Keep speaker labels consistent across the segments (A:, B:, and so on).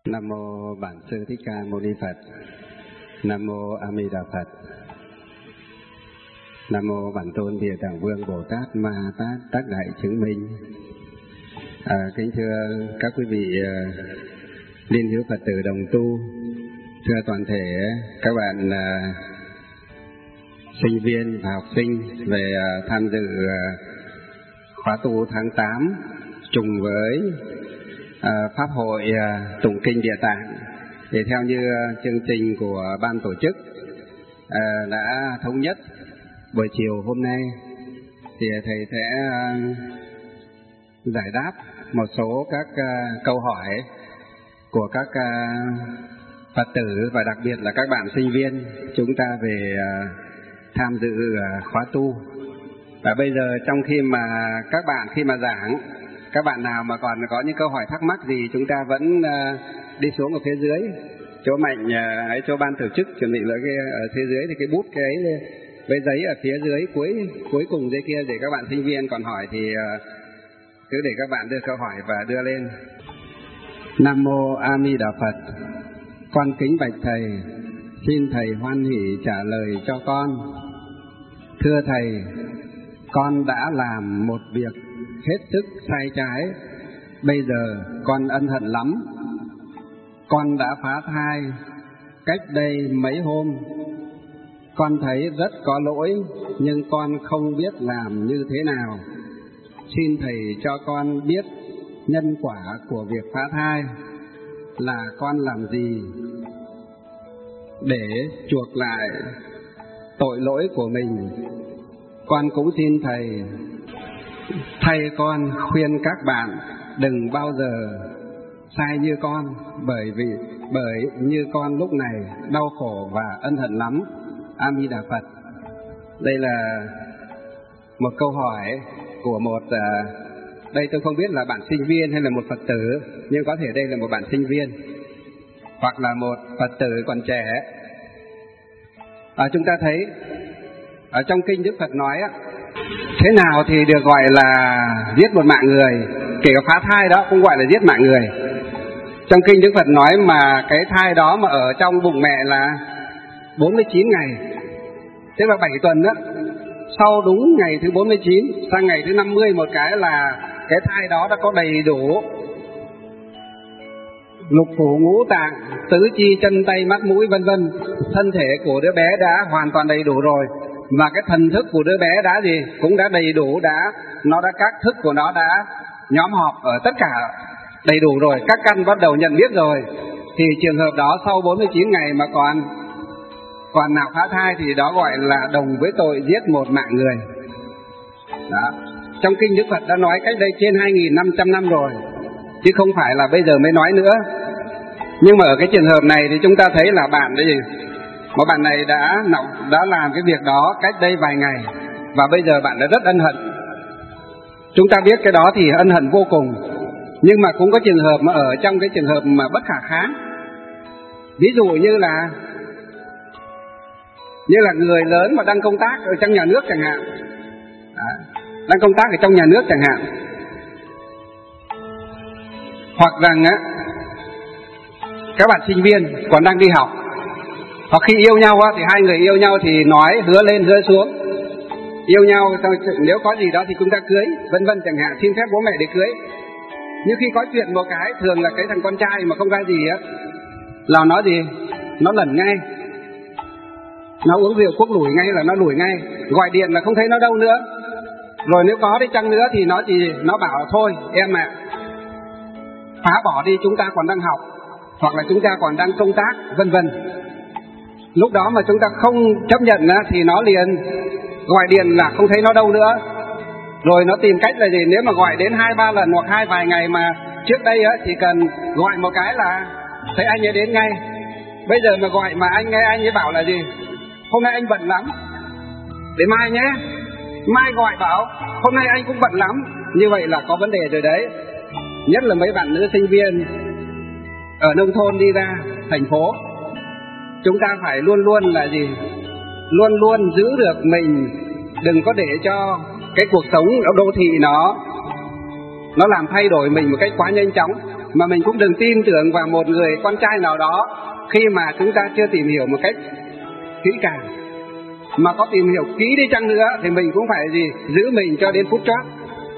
A: Nam mô Bản Sư Thích Ca Mâu Ni Phật. Nam mô A Di Đà Phật. Nam mô Bản Tôn Địa Tạng Vương Bồ Tát Ma Tát Tác Đại Chứng Minh. Kính thưa các quý vị liên hữu Phật tử đồng tu, thưa toàn thể các bạn sinh viên và học sinh về tham dự khóa tu tháng 8 trùng với Pháp hội Tụng Kinh Địa Tạng. Thì theo như chương trình của ban tổ chức đã thống nhất, buổi chiều hôm nay thì thầy sẽ giải đáp một số các câu hỏi của các Phật tử và đặc biệt là các bạn sinh viên chúng ta về tham dự khóa tu. Và bây giờ trong khi mà các bạn giảng, các bạn nào mà còn có những câu hỏi thắc mắc gì, chúng ta vẫn đi xuống ở phía dưới chỗ Mạnh ấy, chỗ ban tổ chức chuẩn bị lại cái ở phía dưới thì cái bút cái ấy với giấy ở phía dưới cuối cùng dưới kia, để các bạn sinh viên còn hỏi thì cứ để các bạn đưa câu hỏi và đưa lên. Nam mô A Di Đà Phật. Con kính bạch thầy, xin thầy hoan hỷ trả lời cho con. Thưa thầy, con đã làm một việc hết sức sai trái, bây giờ con ân hận lắm. Con đã phá thai cách đây mấy hôm. Con thấy rất có lỗi, nhưng con không biết làm như thế nào. Xin thầy cho con biết nhân quả của việc phá thai là con làm gì để chuộc lại tội lỗi của mình. Con cũng xin thầy thay con khuyên các bạn đừng bao giờ sai như con, bởi như con lúc này đau khổ và ân hận lắm. A Di Đà Phật. Đây là một câu hỏi của một đây tôi không biết là bạn sinh viên hay là một Phật tử, nhưng có thể đây là một bạn sinh viên hoặc là một Phật tử còn trẻ. Chúng ta thấy ở trong kinh Đức Phật nói thế nào thì được gọi là giết một mạng người, kể cả phá thai đó cũng gọi là giết mạng người. Trong kinh Đức Phật nói mà cái thai đó mà ở trong bụng mẹ là 49 ngày, thế là 7 tuần đó. Sau đúng ngày thứ 49 sang ngày thứ 50 một cái là cái thai đó đã có đầy đủ lục phủ ngũ tạng, tứ chi chân tay mắt mũi vân vân. Thân thể của đứa bé đã hoàn toàn đầy đủ rồi, và cái thần thức của đứa bé đã gì cũng đã đầy đủ, các thức của nó đã nhóm họp ở tất cả đầy đủ rồi, các căn bắt đầu nhận biết rồi. Thì trường hợp đó sau 49 ngày mà còn nào phá thai thì đó gọi là đồng với tội giết một mạng người. Đó. Trong kinh Đức Phật đã nói cách đây trên 2.500 năm rồi, chứ không phải là bây giờ mới nói nữa. Nhưng mà ở cái trường hợp này thì chúng ta thấy là bạn đấy, một bạn này đã làm cái việc đó cách đây vài ngày, và bây giờ bạn đã rất ân hận. Chúng ta biết cái đó thì ân hận vô cùng. Nhưng mà cũng có trường hợp mà ở trong cái trường hợp mà bất khả kháng. Ví dụ như là người lớn mà đang công tác ở trong nhà nước chẳng hạn, đang công tác ở trong nhà nước chẳng hạn, hoặc rằng các bạn sinh viên còn đang đi học, hoặc khi yêu nhau thì hai người yêu nhau thì nói hứa lên hứa xuống, yêu nhau nếu có gì đó thì chúng ta cưới vân vân chẳng hạn, xin phép bố mẹ để cưới. Nhưng khi có chuyện một cái, thường là cái thằng con trai mà không ra gì là nó gì, nó lẩn ngay, nó uống rượu cuốc lủi ngay là nó lủi ngay, gọi điện là không thấy nó đâu nữa. Rồi nếu có đi chăng nữa thì nó bảo thôi em ạ, phá bỏ đi, chúng ta còn đang học, hoặc là chúng ta còn đang công tác vân vân. Lúc đó mà chúng ta không chấp nhận thì nó liền gọi điện là không thấy nó đâu nữa. Rồi nó tìm cách là gì, nếu mà gọi đến 2-3 lần hoặc vài ngày mà trước đây thì cần gọi một cái là thấy anh ấy đến ngay. Bây giờ mà gọi mà anh ấy bảo là gì, hôm nay anh bận lắm, để mai nhé. Mai gọi bảo hôm nay anh cũng bận lắm. Như vậy là có vấn đề rồi đấy. Nhất là mấy bạn nữ sinh viên ở nông thôn đi ra thành phố, chúng ta phải luôn luôn là gì, luôn luôn giữ được mình, đừng có để cho cái cuộc sống ở đô thị nó làm thay đổi mình một cách quá nhanh chóng. Mà mình cũng đừng tin tưởng vào một người con trai nào đó khi mà chúng ta chưa tìm hiểu một cách kỹ càng. Mà có tìm hiểu kỹ đi chăng nữa thì mình cũng phải giữ mình cho đến phút chót.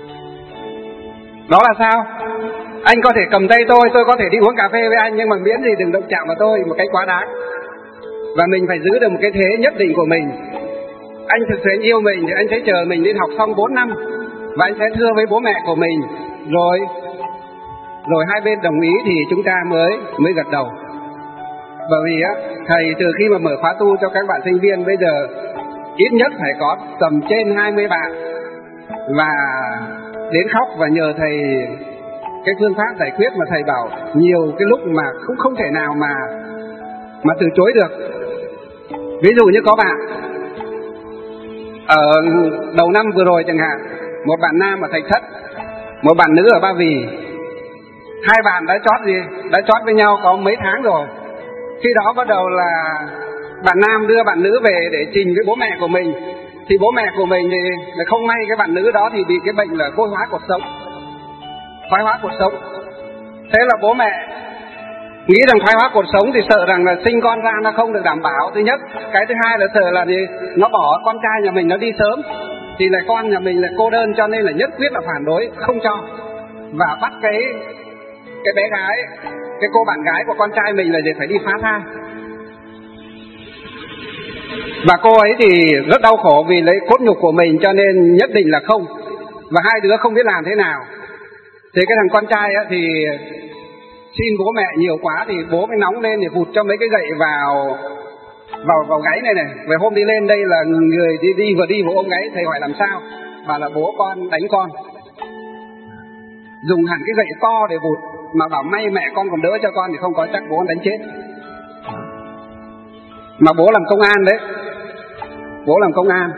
A: Đó là sao? Anh có thể cầm tay tôi có thể đi uống cà phê với anh, nhưng mà miễn gì đừng động chạm vào tôi một cách quá đáng. Và mình phải giữ được một cái thế nhất định của mình. Anh thực sự anh yêu mình thì anh sẽ chờ mình đến học xong 4 năm và anh sẽ thưa với bố mẹ của mình, rồi hai bên đồng ý thì chúng ta mới gật đầu. Bởi vì thầy từ khi mà mở khóa tu cho các bạn sinh viên bây giờ ít nhất phải có tầm trên 20 bạn, và đến khóc và nhờ thầy cái phương pháp giải quyết mà thầy bảo nhiều cái lúc mà cũng không thể nào mà từ chối được. Ví dụ như có bạn ở đầu năm vừa rồi chẳng hạn, một bạn nam ở Thạch Thất, một bạn nữ ở Ba Vì. Hai bạn đã chót với nhau có mấy tháng rồi. Khi đó bắt đầu là bạn nam đưa bạn nữ về để trình với bố mẹ của mình, thì bố mẹ của mình thì không may cái bạn nữ đó thì bị cái bệnh là vôi hóa cột sống, thoái hóa cột sống. Thế là bố mẹ nghĩ rằng thoái hóa cột sống thì sợ rằng là sinh con ra nó không được đảm bảo, thứ nhất. Cái thứ hai là sợ là nó bỏ con trai nhà mình nó đi sớm thì là con nhà mình là cô đơn, cho nên là nhất quyết là phản đối, không cho. Và bắt cái bé gái, cái cô bạn gái của con trai mình là phải đi phá thai. Và cô ấy thì rất đau khổ vì lấy cốt nhục của mình, cho nên nhất định là không. Và hai đứa không biết làm thế nào. Thì cái thằng con trai thì xin bố mẹ nhiều quá thì bố mới nóng lên thì vụt cho mấy cái gậy vào gáy này. Về hôm đi lên đây là người vừa đi vừa ôm gáy. Thầy hỏi làm sao? Bảo là bố con đánh con, dùng hẳn cái gậy to để vụt. Mà bảo may mẹ con còn đỡ cho con thì không có chắc bố con đánh chết. Mà bố làm công an đấy, bố làm công an,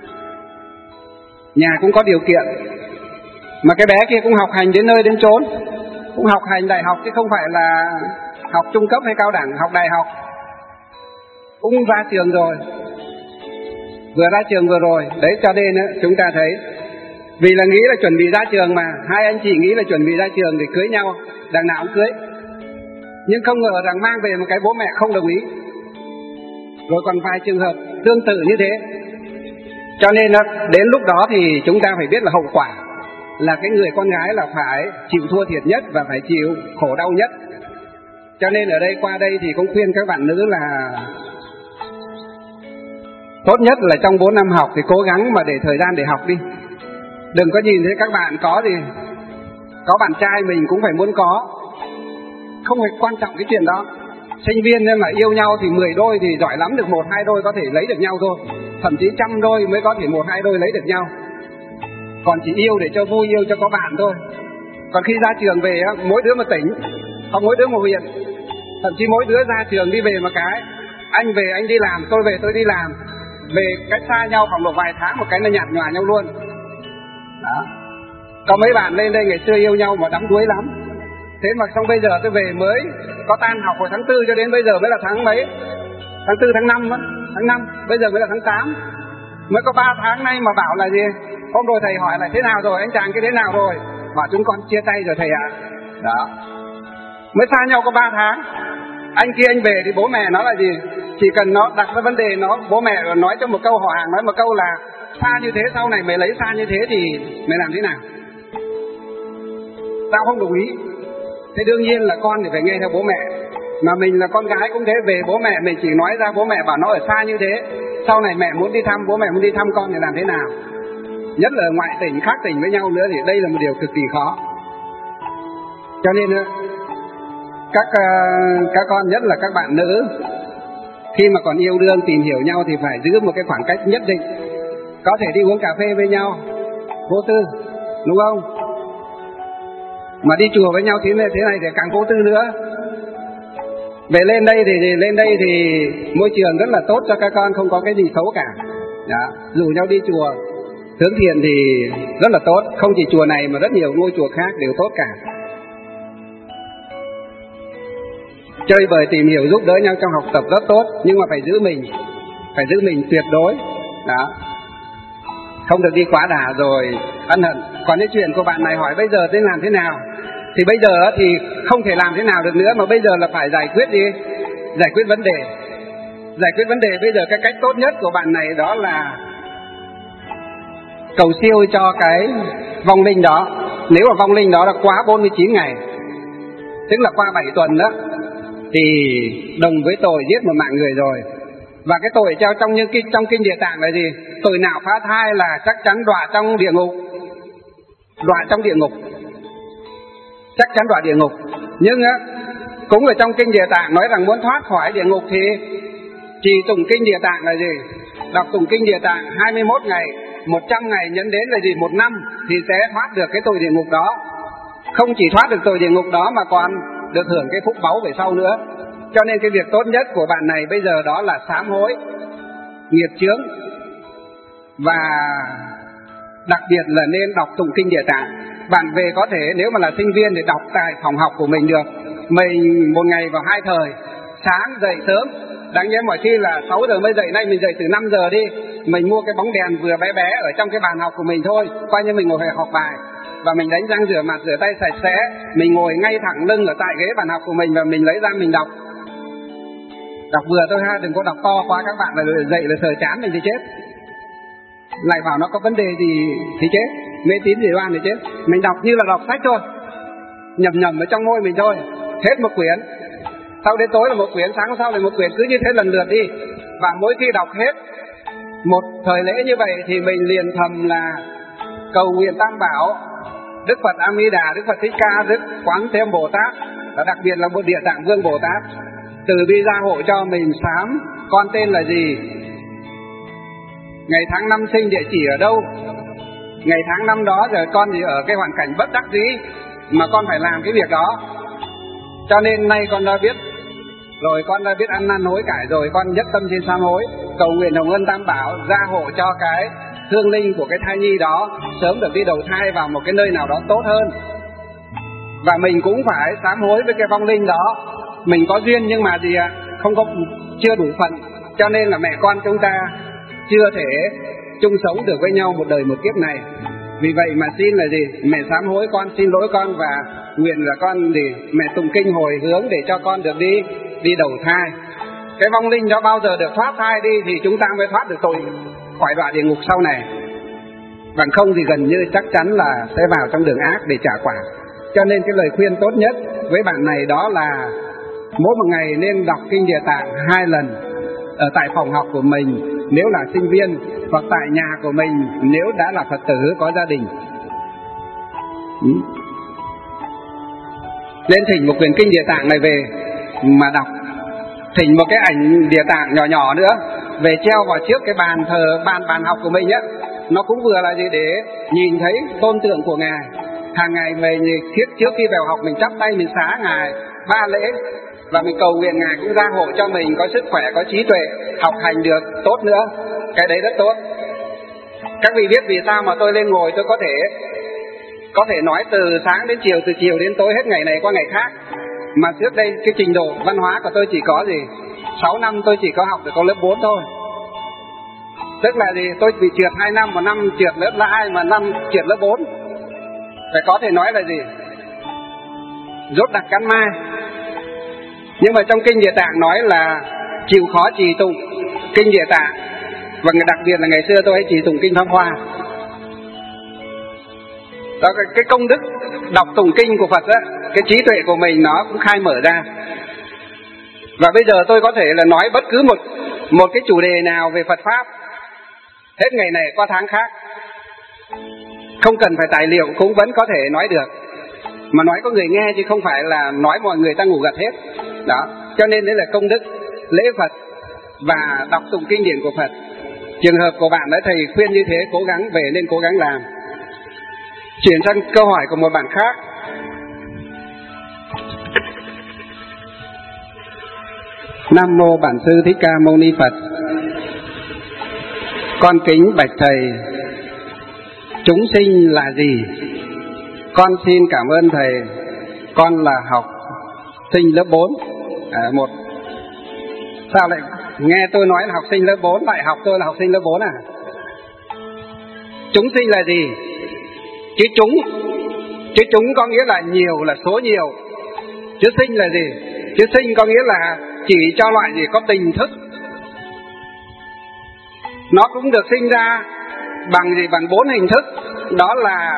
A: nhà cũng có điều kiện. Mà cái bé kia cũng học hành đến nơi đến chốn, cũng học hành đại học chứ không phải là học trung cấp hay cao đẳng, học đại học. Cũng ra trường rồi, vừa ra trường vừa rồi. Đấy, cho nên chúng ta thấy vì là nghĩ là chuẩn bị ra trường mà, hai anh chị nghĩ là chuẩn bị ra trường để cưới nhau, đằng nào cũng cưới. Nhưng không ngờ rằng mang về một cái bố mẹ không đồng ý. Rồi còn vài trường hợp tương tự như thế. Cho nên đến lúc đó thì chúng ta phải biết là hậu quả là cái người con gái là phải chịu thua thiệt nhất và phải chịu khổ đau nhất. Cho nên ở đây qua đây thì cũng khuyên các bạn nữ là tốt nhất là trong 4 năm học thì cố gắng mà để thời gian để học đi. Đừng có nhìn thấy các bạn có bạn trai mình cũng phải muốn có. Không phải quan trọng cái chuyện đó. Sinh viên nên mà yêu nhau thì 10 đôi thì giỏi lắm được 1-2 đôi có thể lấy được nhau thôi. Thậm chí 100 đôi mới có thể 1-2 đôi lấy được nhau. Còn chỉ yêu để cho vui, yêu cho có bạn thôi. Còn khi ra trường về mỗi đứa một tỉnh, hoặc mỗi đứa một huyện. Thậm chí mỗi đứa ra trường đi về một cái, anh về anh đi làm, tôi về tôi đi làm. Về cách xa nhau khoảng một vài tháng, một cái là nhạt nhòa nhau luôn. Đó. Có mấy bạn lên đây ngày xưa yêu nhau mà đắm đuối lắm. Thế mà xong bây giờ tôi về mới có tan học hồi tháng 4 cho đến bây giờ mới là tháng mấy? Tháng 4, tháng 5 đó. Tháng 5, bây giờ mới là tháng 8. Mới có 3 tháng nay mà bảo là gì? Hôm rồi thầy hỏi là thế nào rồi, anh chàng kia thế nào rồi? Bảo chúng con chia tay rồi thầy ạ. Đó. Mới xa nhau có 3 tháng. Anh kia anh về thì bố mẹ nói là gì? Chỉ cần nó đặt ra vấn đề bố mẹ nói cho một câu, họ hàng nói một câu là xa như thế, sau này mày lấy xa như thế thì mày làm thế nào? Tao không đồng ý. Thế đương nhiên là con thì phải nghe theo bố mẹ. Mà mình là con gái cũng thế, về bố mẹ mình chỉ nói ra bố mẹ bảo nó ở xa như thế, sau này mẹ muốn đi thăm, bố mẹ muốn đi thăm con thì làm thế nào? Nhất là ngoại tỉnh, khác tỉnh với nhau nữa thì đây là một điều cực kỳ khó. Cho nên các con, nhất là các bạn nữ, khi mà còn yêu đương tìm hiểu nhau thì phải giữ một cái khoảng cách nhất định. Có thể đi uống cà phê với nhau vô tư, đúng không? Mà đi chùa với nhau thế này thì càng vô tư nữa. Về lên đây thì môi trường rất là tốt cho các con, không có cái gì xấu cả. Đó, rủ nhau đi chùa hướng thiện thì rất là tốt. Không chỉ chùa này mà rất nhiều ngôi chùa khác đều tốt cả. Chơi bời tìm hiểu giúp đỡ nhau trong học tập rất tốt, nhưng mà phải giữ mình tuyệt đối. Đó, không được đi quá đà rồi ân hận. Còn cái chuyện của bạn này hỏi bây giờ tên làm thế nào Thì bây giờ thì không thể làm thế nào được nữa, mà bây giờ là phải giải quyết đi, giải quyết vấn đề. Giải quyết vấn đề bây giờ cái cách tốt nhất của bạn này đó là cầu siêu cho cái vong linh đó. Nếu mà vong linh đó là quá 49 ngày, tức là qua 7 tuần đó, thì đồng với tội giết một mạng người rồi. Và cái tội treo trong kinh Địa Tạng là gì? Tội nào phá thai là chắc chắn đọa trong địa ngục. Đọa trong địa ngục, chắc chắn đọa địa ngục. Nhưng á, cũng ở trong kinh Địa Tạng nói rằng muốn thoát khỏi địa ngục thì trì tụng kinh Địa Tạng là gì? Đọc tụng kinh Địa Tạng 21 ngày, 100 ngày nhân đến là gì? 1 năm thì sẽ thoát được cái tội địa ngục đó. Không chỉ thoát được tội địa ngục đó mà còn được hưởng cái phúc báu về sau nữa. Cho nên cái việc tốt nhất của bạn này bây giờ đó là sám hối nghiệp chướng, và đặc biệt là nên đọc tụng kinh Địa Tạng. Bạn về có thể nếu mà là sinh viên thì đọc tại phòng học của mình được. Mình một ngày vào 2 thời, sáng dậy sớm, đáng nhẽ mọi khi là 6 giờ mới dậy, nay mình dậy từ 5 giờ đi. Mình mua cái bóng đèn vừa bé bé ở trong cái bàn học của mình thôi, coi như mình ngồi học bài. Và mình đánh răng rửa mặt rửa tay sạch sẽ, mình ngồi ngay thẳng lưng ở tại ghế bàn học của mình và mình lấy ra mình đọc. Đọc vừa thôi ha, đừng có đọc to quá các bạn là dậy là sờ chán mình thì chết. Lại bảo nó có vấn đề gì thì chết, mê tín dị đoan thì chết. Mình đọc như là đọc sách thôi, nhầm ở trong môi mình thôi. Hết một quyển, sau đến tối là một quyển, sáng hôm sau là một quyển, cứ như thế lần lượt đi. Và mỗi khi đọc hết một thời lễ như vậy thì mình liền thầm là cầu nguyện Tam Bảo, Đức Phật A Di Đà, Đức Phật Thích Ca, Đức Quán Thế Âm Bồ Tát, và đặc biệt là một Địa Tạng Vương Bồ Tát từ bi gia hộ cho mình. Sám con tên là gì, ngày tháng năm sinh, địa chỉ ở đâu, ngày tháng năm đó rồi con gì ở cái hoàn cảnh bất đắc dĩ mà con phải làm cái việc đó. Cho nên nay con đã biết rồi, con đã biết ăn năn hối cải rồi, con nhất tâm trên sám hối, cầu nguyện Hồng Ân Tam Bảo gia hộ cho cái thương linh của cái thai nhi đó sớm được đi đầu thai vào một cái nơi nào đó tốt hơn. Và mình cũng phải sám hối với cái vong linh đó. Mình có duyên nhưng mà gì ạ, chưa đủ phận, cho nên là mẹ con chúng ta chưa thể chung sống được với nhau một đời một kiếp này. Vì vậy mà xin là gì, mẹ sám hối con, xin lỗi con, và nguyện là con gì mẹ tụng kinh hồi hướng để cho con được đi đầu thai. Cái vong linh đó bao giờ được thoát thai đi thì chúng ta mới thoát được tội khỏi đọa địa ngục sau này. Bằng không thì gần như chắc chắn là sẽ vào trong đường ác để trả quả. Cho nên cái lời khuyên tốt nhất với bạn này đó là mỗi một ngày nên đọc kinh Địa Tạng 2 lần ở tại phòng học của mình nếu là sinh viên, hoặc tại nhà của mình nếu đã là Phật tử có gia đình. Nên thỉnh một quyển kinh Địa Tạng này về mà đọc, thỉnh một cái ảnh Địa Tạng nhỏ nhỏ nữa về treo vào trước cái bàn thờ, bàn học của mình á. Nó cũng vừa là gì để nhìn thấy tôn tượng của Ngài. Hàng ngày mình trước khi vào học mình chắp tay mình xá Ngài 3 lễ, và mình cầu nguyện Ngài cũng gia hộ cho mình có sức khỏe, có trí tuệ, học hành được tốt nữa. Cái đấy rất tốt. Các vị biết vì sao mà tôi lên ngồi tôi có thể nói từ sáng đến chiều, từ chiều đến tối hết ngày này qua ngày khác. Mà trước đây cái trình độ văn hóa của tôi chỉ có gì 6 năm tôi chỉ có học được có lớp 4 thôi. Tức là gì, tôi bị trượt 2 năm, một năm trượt lớp 2 mà năm trượt lớp 4. Phải có thể nói là gì, rốt đặc cắn mai. Nhưng mà trong kinh Địa Tạng nói là chịu khó trì tụng kinh Địa Tạng, và đặc biệt là ngày xưa tôi hay trì tụng kinh Pháp Hoa. Đó, cái công đức đọc tụng kinh của Phật á, cái trí tuệ của mình nó cũng khai mở ra. Và bây giờ tôi có thể là nói bất cứ một cái chủ đề nào về Phật Pháp, hết ngày này qua tháng khác, không cần phải tài liệu cũng vẫn có thể nói được. Mà nói có người nghe chứ không phải là nói mọi người ta ngủ gật hết. Đó, cho nên đấy là công đức lễ Phật và đọc tụng kinh điển của Phật. Trường hợp của bạn đã thầy khuyên như thế, cố gắng về nên cố gắng làm. Chuyển sang câu hỏi của một bạn khác. Nam mô Bản Sư Thích Ca Mâu Ni Phật. Con kính bạch thầy, chúng sinh là gì? Con xin cảm ơn thầy. Con là học sinh lớp 4. Một sao lại nghe tôi nói là học sinh lớp 4 lại học tôi là học sinh lớp 4 à? Chúng sinh là gì? Chứ chúng Chữ chúng có nghĩa là nhiều, là số nhiều. Chữ sinh là gì? Chữ sinh có nghĩa là chỉ cho loại gì có tình thức. Nó cũng được sinh ra bằng gì? Bằng 4 hình thức. Đó là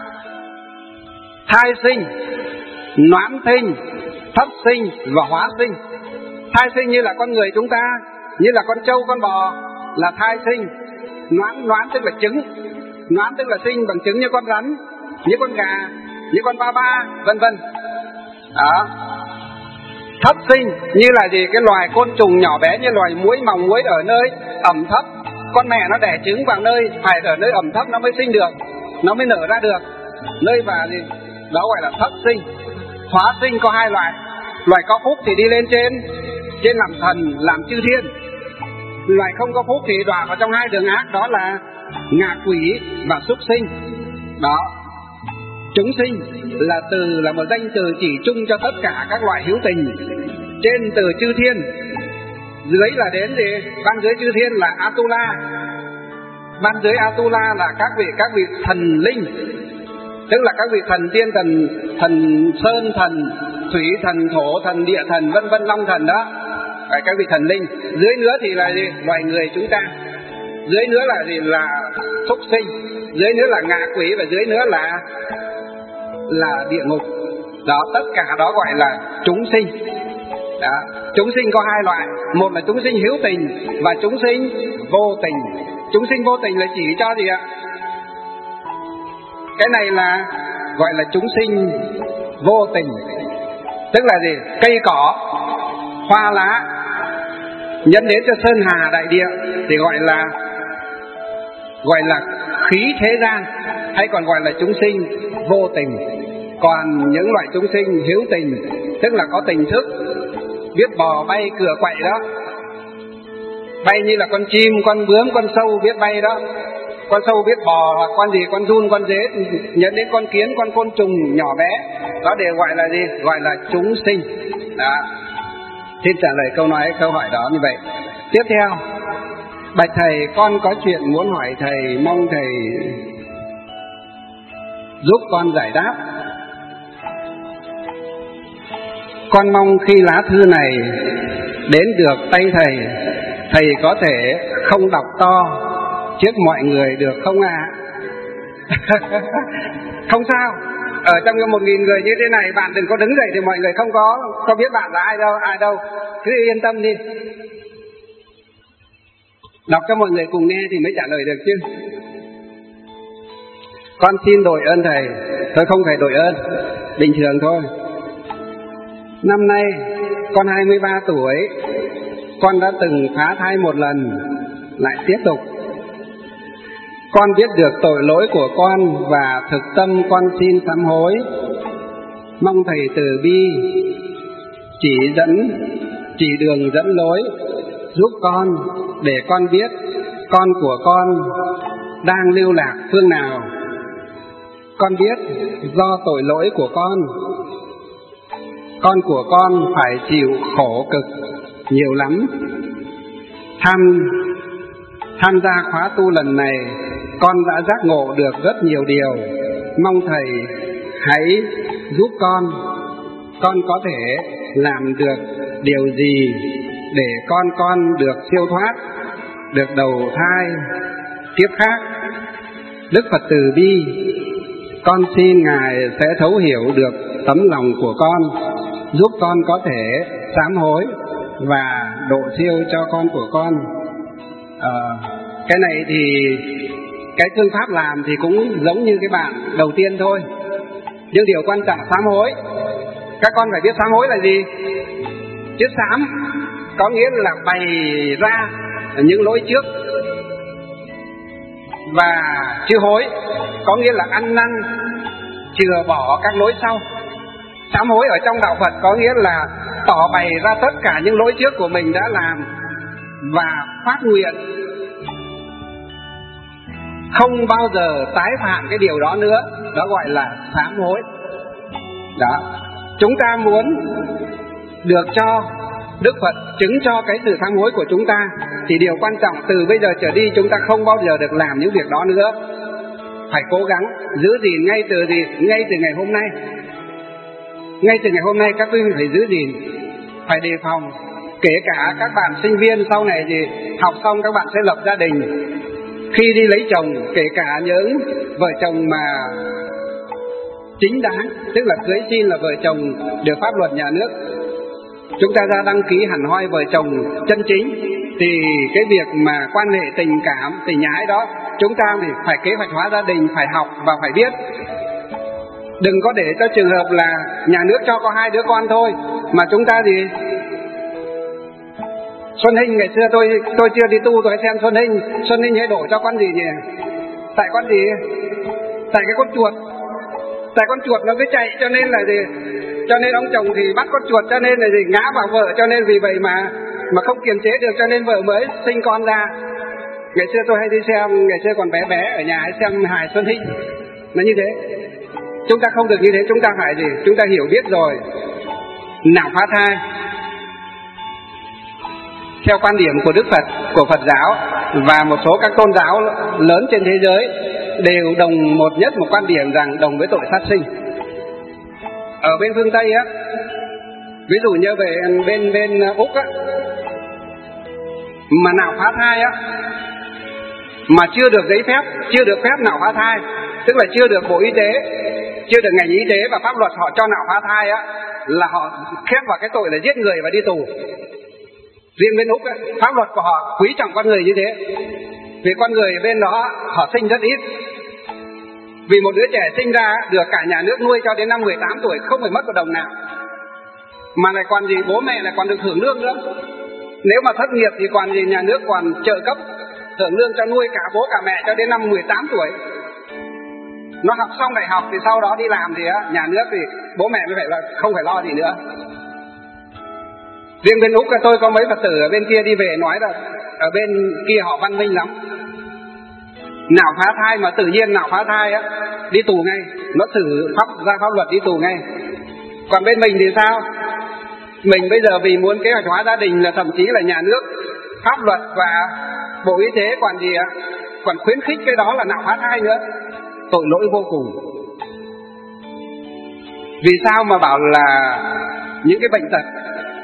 A: thai sinh, noãn sinh, thất sinh và hóa sinh. Thai sinh như là con người chúng ta, như là con trâu, con bò là thai sinh. Noãn tức là trứng. Noãn tức là sinh bằng trứng như con rắn, như con gà, như con ba, vân vân. Đó. Thất sinh như là gì? Cái loài côn trùng nhỏ bé như loài muỗi, mòng muỗi ở nơi ẩm thấp. Con mẹ nó đẻ trứng vào nơi phải ở nơi ẩm thấp nó mới sinh được, nó mới nở ra được. Nơi và gì? Đó gọi là thất sinh. Hóa sinh có 2 loại. Loài có phúc thì đi lên trên làm thần, làm chư thiên. Loài không có phúc thì đọa vào trong 2 đường ác, đó là ngạ quỷ và súc sinh. Đó. Chúng sinh là một danh từ chỉ chung cho tất cả các loại hữu tình. Trên từ chư thiên, dưới là đến gì? Ban dưới chư thiên là Atula. Ban dưới Atula là các vị thần linh, tức là các vị thần tiên, thần sơn, thần thủy, thần thổ, thần địa thần, vân vân, long thần đó. Phải các vị thần linh. Dưới nữa thì là gì? Loài người chúng ta. Dưới nữa là gì? Là súc sinh. Dưới nữa là ngạ quỷ, và dưới nữa là địa ngục. Đó, tất cả đó gọi là chúng sinh. Đó. Chúng sinh có 2 loại. Một là chúng sinh hữu tình và chúng sinh vô tình. Chúng sinh vô tình là chỉ cho gì ạ? Cái này là gọi là chúng sinh vô tình. Tức là gì? Cây cỏ, hoa lá, nhân đến cho sơn hà đại địa thì gọi là khí thế gian, hay còn gọi là chúng sinh vô tình. Còn những loại chúng sinh hữu tình, tức là có tình thức, biết bò bay cửa quậy đó, bay như là con chim, con bướm, con sâu biết bay đó. Con sâu biết bò, hoặc con gì, con giun, con dế, nhấn đến con kiến, con côn trùng nhỏ bé, đó đều gọi là gì? Gọi là chúng sinh. Đó. Xin trả lời câu hỏi đó như vậy. Tiếp theo, bạch thầy, con có chuyện muốn hỏi thầy, mong thầy giúp con giải đáp. Con mong khi lá thư này đến được tay thầy có thể không đọc to trước mọi người được không ạ? Không sao. Ở trong 1.000 người như thế này, bạn đừng có đứng dậy thì mọi người không có biết bạn là ai đâu. Cứ yên tâm đi. Đọc cho mọi người cùng nghe thì mới trả lời được chứ. Con xin đội ơn thầy. Thôi không phải đội ơn, bình thường thôi. Năm nay con 23 tuổi. Con đã từng phá thai 1 lần, lại tiếp tục. Con biết được tội lỗi của con và thực tâm con xin sám hối. Mong thầy từ bi chỉ đường dẫn lối giúp con, để con biết con của con đang lưu lạc phương nào. Con biết do tội lỗi của con của con phải chịu khổ cực nhiều lắm. Tham gia khóa tu lần này, con đã giác ngộ được rất nhiều điều. Mong thầy hãy giúp con có thể làm được điều gì để con được siêu thoát, được đầu thai kiếp khác. Đức Phật từ bi, con xin Ngài sẽ thấu hiểu được tấm lòng của con, giúp con có thể sám hối và độ siêu cho con của con. Cái này thì cái phương pháp làm thì cũng giống như cái bạn đầu tiên thôi, nhưng điều quan trọng sám hối. Các con phải biết sám hối là gì. Chữ sám có nghĩa là bày ra những lỗi trước, và chữ hối có nghĩa là ăn năn chừa bỏ các lỗi sau. Sám hối ở trong đạo Phật có nghĩa là tỏ bày ra tất cả những lỗi trước của mình đã làm và phát nguyện không bao giờ tái phạm cái điều đó nữa. Đó gọi là sám hối. Đó. Chúng ta muốn được cho Đức Phật chứng cho cái sự sám hối của chúng ta, thì điều quan trọng từ bây giờ trở đi chúng ta không bao giờ được làm những việc đó nữa. phải cố gắng giữ gìn ngay từ ngày hôm nay. Ngay từ ngày hôm nay các quý vị phải giữ gìn, phải đề phòng. Kể cả các bạn sinh viên sau này thì học xong các bạn sẽ lập gia đình. Khi đi lấy chồng, kể cả những vợ chồng mà chính đáng, tức là cưới xin là vợ chồng được pháp luật nhà nước, chúng ta ra đăng ký hẳn hoi vợ chồng chân chính, thì cái việc mà quan hệ tình cảm, tình ái đó, chúng ta thì phải kế hoạch hóa gia đình, phải học và phải biết. Đừng có để cho trường hợp là nhà nước cho có 2 đứa con thôi mà chúng ta thì Xuân Hinh, ngày xưa tôi chưa đi tu, tôi xem Xuân Hinh ấy đổ cho con gì nhỉ? Tại con gì? Tại cái con chuột. Tại con chuột nó mới chạy, cho nên là gì? Cho nên ông chồng thì bắt con chuột, cho nên là gì? Ngã vào vợ, cho nên vì vậy mà không kiềm chế được, cho nên vợ mới sinh con ra. Ngày xưa tôi hay đi xem, ngày xưa còn bé bé ở nhà hay xem hài Xuân Hinh, nó như thế. Chúng ta không được như thế, chúng ta phải gì? Chúng ta hiểu biết rồi. Nạo phá thai theo quan điểm của Đức Phật, của Phật giáo và một số các tôn giáo lớn trên thế giới đều đồng một quan điểm rằng đồng với tội sát sinh. Ở bên phương Tây á, ví dụ như về bên Úc á, mà nạo phá thai á, mà chưa được giấy phép, chưa được phép nạo phá thai, tức là chưa được Bộ Y tế, chưa được ngành y tế và pháp luật họ cho nạo phá thai á, là họ khép vào cái tội là giết người và đi tù. Riêng bên Úc ấy, pháp luật của họ quý trọng con người như thế. Vì con người ở bên đó họ sinh rất ít. Vì một đứa trẻ sinh ra được cả nhà nước nuôi cho đến năm 18 tuổi, không phải mất một đồng nào, mà lại còn gì, bố mẹ lại còn được hưởng lương nữa. Nếu mà thất nghiệp thì còn gì, nhà nước còn trợ cấp hưởng lương cho nuôi cả bố cả mẹ cho đến năm 18 tuổi. Nó học xong đại học thì sau đó đi làm thì nhà nước thì bố mẹ mới không phải lo gì nữa. Riêng bên Úc tôi có mấy Phật tử ở bên kia đi về nói là ở bên kia họ văn minh lắm. Nạo phá thai mà tự nhiên nạo phá thai á, đi tù ngay, nó xử ra pháp luật đi tù ngay. Còn bên mình thì sao? Mình bây giờ vì muốn kế hoạch hóa gia đình là thậm chí là nhà nước, pháp luật và Bộ Y tế còn gì ạ? Còn khuyến khích cái đó là nạo phá thai nữa. Tội lỗi vô cùng. Vì sao mà bảo là những cái bệnh tật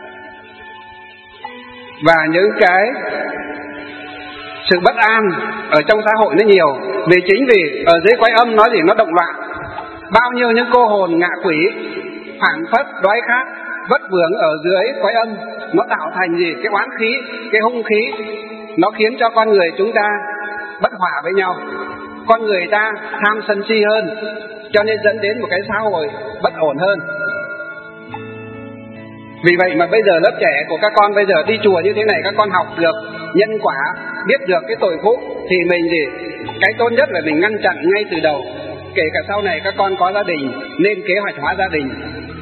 A: và những cái sự bất an ở trong xã hội nó nhiều? Vì chính vì ở dưới quái âm nói gì, nó động loạn. Bao nhiêu những cô hồn ngạ quỷ phảng phất đói khát vất vưởng ở dưới quái âm, nó tạo thành gì? Cái oán khí, cái hung khí, nó khiến cho con người chúng ta bất hòa với nhau. Con người ta tham sân si hơn, cho nên dẫn đến một cái xã hội bất ổn hơn. Vì vậy mà bây giờ lớp trẻ của các con bây giờ đi chùa như thế này, các con học được nhân quả, biết được cái tội phúc, thì mình gì? Cái tốt nhất là mình ngăn chặn ngay từ đầu. Kể cả sau này các con có gia đình, nên kế hoạch hóa gia đình.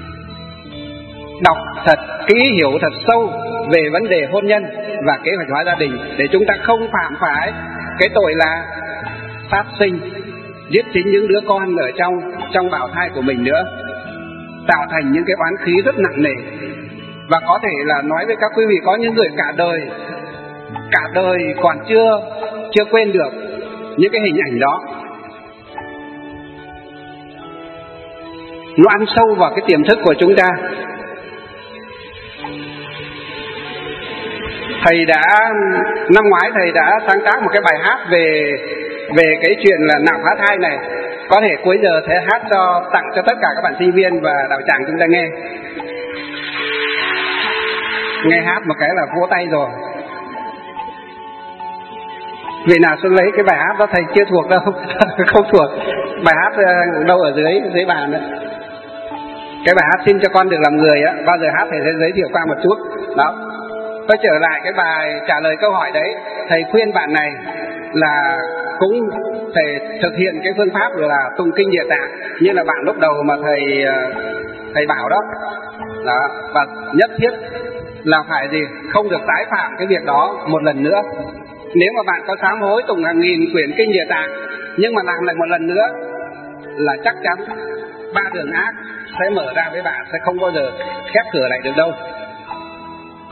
A: Đọc thật kỹ, hiểu thật sâu về vấn đề hôn nhân và kế hoạch hóa gia đình, để chúng ta không phạm phải cái tội là sát sinh, giết chính những đứa con ở trong bào thai của mình nữa, tạo thành những cái oán khí rất nặng nề. Và có thể là nói với các quý vị, có những người cả đời còn chưa quên được những cái hình ảnh đó. Nó ăn sâu vào cái tiềm thức của chúng ta. Năm ngoái thầy đã sáng tác một cái bài hát về cái chuyện là nạo phá thai này. Có thể cuối giờ sẽ hát tặng cho tất cả các bạn sinh viên và đạo tràng chúng ta nghe. Nghe hát một cái là vỗ tay rồi. Vì nào Xuân lấy cái bài hát đó thầy chưa thuộc đâu. Không thuộc. Bài hát đâu ở dưới bàn đó. Cái bài hát Xin Cho Con Được Làm Người á, bao giờ hát thầy sẽ giới thiệu qua một chút. Đó. Tôi trở lại cái bài trả lời câu hỏi đấy. Thầy khuyên bạn này là cũng thầy thực hiện cái phương pháp là tụng kinh Địa Tạng, như là bạn lúc đầu mà thầy bảo đó. Đó. Và nhất thiết là phải gì? Không được tái phạm cái việc đó một lần nữa. Nếu mà bạn có sám hối tụng hàng nghìn quyển kinh Địa Tạng, nhưng mà làm lại một lần nữa là chắc chắn 3 đường ác sẽ mở ra với bạn, sẽ không bao giờ khép cửa lại được đâu.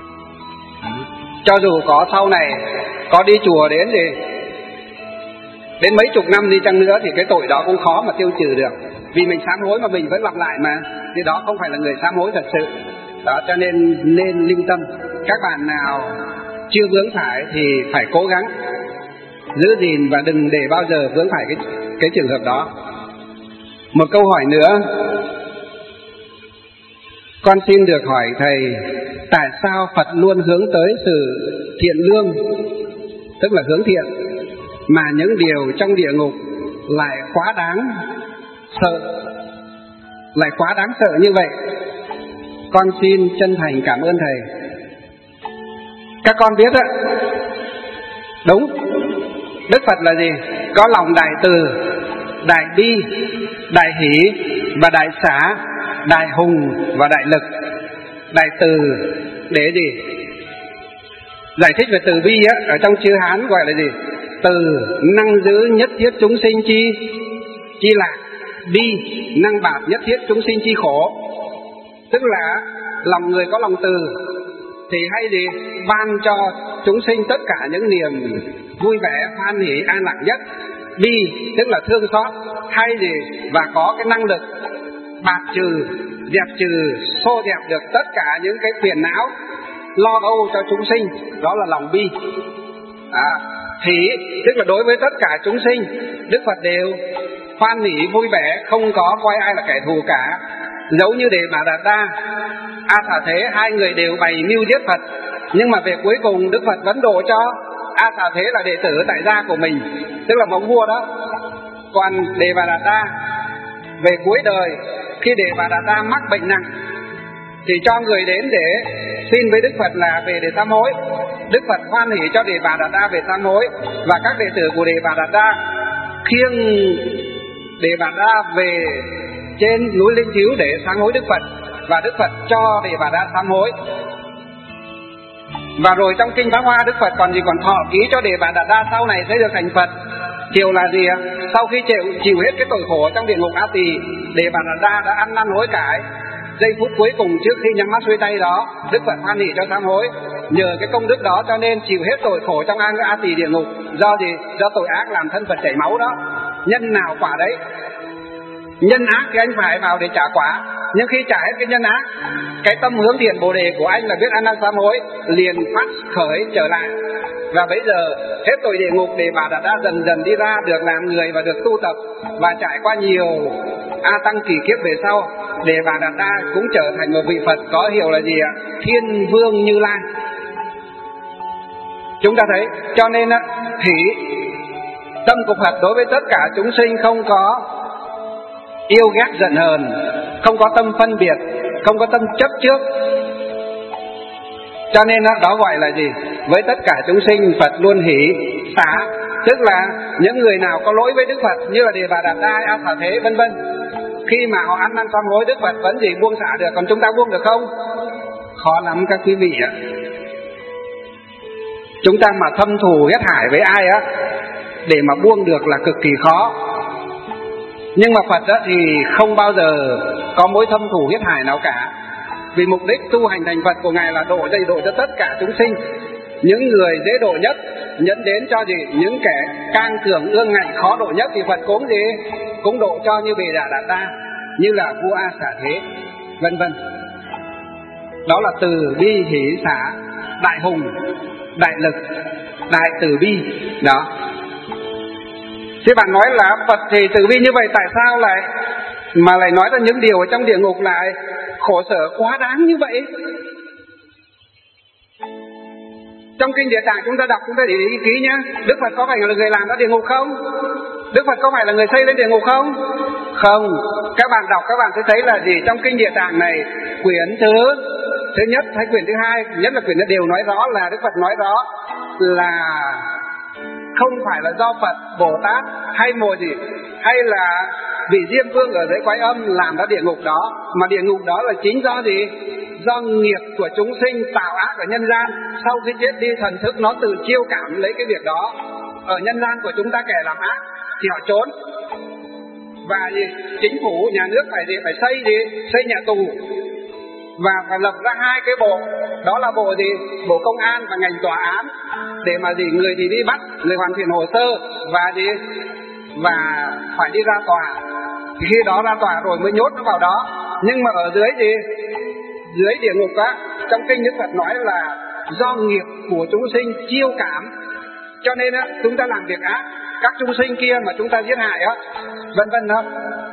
A: Cho dù có sau này có đi chùa đến thì đến mấy chục năm đi chăng nữa thì cái tội đó cũng khó mà tiêu trừ được, vì mình sám hối mà mình vẫn lặp lại mà, thì đó không phải là người sám hối thật sự. Đó, cho nên nên lưu tâm. Các bạn nào chưa vướng phải thì phải cố gắng giữ gìn và đừng để bao giờ vướng phải cái trường hợp đó. Một câu hỏi nữa, con xin được hỏi thầy, tại sao Phật luôn hướng tới sự thiện lương, tức là hướng thiện, mà những điều trong địa ngục lại quá đáng sợ như vậy? Con xin chân thành cảm ơn thầy. Các con biết á, đúng, Đức Phật là gì? Có lòng đại từ, đại bi, đại hỷ và đại xả, đại hùng và đại lực. Đại từ để gì? Giải thích về từ bi á, ở trong chữ Hán gọi là gì? Từ năng giữ nhất thiết chúng sinh chi lạc, bi năng bạt nhất thiết chúng sinh chi khổ. Tức là lòng người có lòng từ thì hay gì? Ban cho chúng sinh tất cả những niềm vui vẻ, hoan hỷ, an lạc nhất. Bi tức là thương xót, hay gì? Và có cái năng lực bạt trừ, dẹp trừ, xô dẹp được tất cả những cái phiền não, lo âu cho chúng sinh. Đó là lòng bi. Hỷ tức là đối với tất cả chúng sinh, Đức Phật đều hoan hỷ vui vẻ, không có coi ai là kẻ thù cả. Giống như Đề Bà Đạt Đa, A Xà Thế, hai người đều bày mưu giết Phật, nhưng mà về cuối cùng Đức Phật vẫn độ cho A Xà Thế là đệ tử tại gia của mình, tức là mẫu vua đó. Còn Đề Bà Đạt Đa về cuối đời, khi Đề Bà Đạt Đa mắc bệnh nặng thì cho người đến để xin với Đức Phật là về để sám hối. Đức Phật hoan hỷ cho Đề Bà Đạt Đa về sám hối, và các đệ tử của Đề Bà Đạt Đa khiêng Đề Bà Đạt Đa về trên núi Linh Chiếu để sám hối Đức Phật, và Đức Phật cho Đề Bà Đạt Đa sám hối. Và rồi trong kinh Pháp Hoa, Đức Phật còn thọ ký cho Đề Bà Đạt Đa sau này sẽ được thành Phật. Kiểu là gì ạ? Sau khi chịu hết cái tội khổ trong địa ngục A Tỳ, Đề Bà Đạt Đa đã ăn năn hối cải. Giây phút cuối cùng trước khi nhắm mắt xuôi tay đó, Đức Phật hoan hỷ cho sám hối. Nhờ cái công đức đó cho nên chịu hết tội khổ trong A Tỳ địa ngục. Do gì? Do tội ác làm thân Phật chảy máu đó. Nhân nào quả đấy. Nhân ác thì anh phải vào để trả quả, nhưng khi trả hết cái nhân ác, cái tâm hướng thiện Bồ đề của anh là biết ăn năn sám hối, liền phát khởi trở lại. Và bây giờ hết tội địa ngục, Đề Bà Đạt Đa dần dần đi ra, được làm người và được tu tập, và trải qua nhiều A Tăng kỳ kiếp về sau, Đề Bà Đạt Đa cũng trở thành một vị Phật có hiệu là gì ạ? Thiên Vương Như Lai. Chúng ta thấy, cho nên hỷ tâm của Phật đối với tất cả chúng sinh không có yêu ghét giận hờn, không có tâm phân biệt, không có tâm chấp trước. Cho nên đó gọi là gì? Với tất cả chúng sinh Phật luôn hỷ xả, tức là những người nào có lỗi với Đức Phật như là Đề Bà Đạt Đa, A Xà Thế vân vân, khi mà họ ăn năn sám hối, Đức Phật vẫn gì? Buông xả được. Còn chúng ta buông được không? Khó lắm các quý vị ạ. Chúng ta mà thâm thù ghét hại với ai á, để mà buông được là cực kỳ khó. Nhưng mà Phật đó thì không bao giờ có mối thâm thù ghét hại nào cả. Vì mục đích tu hành thành Phật của Ngài là độ cho tất cả chúng sinh. Những người dễ độ nhất nhẫn đến cho gì? Những kẻ can cường ương ngạnh khó độ nhất thì Phật cũng gì? Cũng độ cho, như Đề Bà Đạt Đa, như là vua A Xà Thế vân vân. Đó là từ bi hỷ xả, đại hùng, đại lực, đại từ bi. Đó. Thế bạn nói là Phật thì từ bi như vậy, tại sao lại nói ra những điều ở trong địa ngục lại khổ sở quá đáng như vậy? Trong kinh Địa Tạng chúng ta đọc, chúng ta để ý kỹ nhé. Đức Phật có phải là người làm ra địa ngục không? Đức Phật có phải là người xây lên địa ngục không? Không. Các bạn đọc các bạn sẽ thấy là gì? Trong kinh Địa Tạng này, quyển thứ nhất hay quyển thứ hai, nhất là quyển đều nói rõ là Đức Phật nói rõ là không phải là do Phật, Bồ Tát hay hay là vị Diêm Vương ở dưới Quái Âm làm ra địa ngục đó, mà địa ngục đó là chính do gì? Do nghiệp của chúng sinh tạo ác ở nhân gian. Sau khi chết đi, thần thức nó tự chiêu cảm lấy cái việc đó. Ở nhân gian của chúng ta kẻ làm ác thì họ trốn, và chính phủ nhà nước phải xây nhà tù và phải lập ra 2 cái bộ. Đó là bộ gì? Bộ công an và ngành tòa án, để mà gì? Người thì đi bắt, người hoàn thiện hồ sơ và gì? Và phải đi ra tòa. Khi đó ra tòa rồi mới nhốt nó vào đó. Nhưng mà ở dưới gì? Dưới địa ngục á, trong kinh Đức Phật nói là do nghiệp của chúng sinh chiêu cảm, cho nên á chúng ta làm việc ác. Các chúng sinh kia mà chúng ta giết hại á, vân vân đó,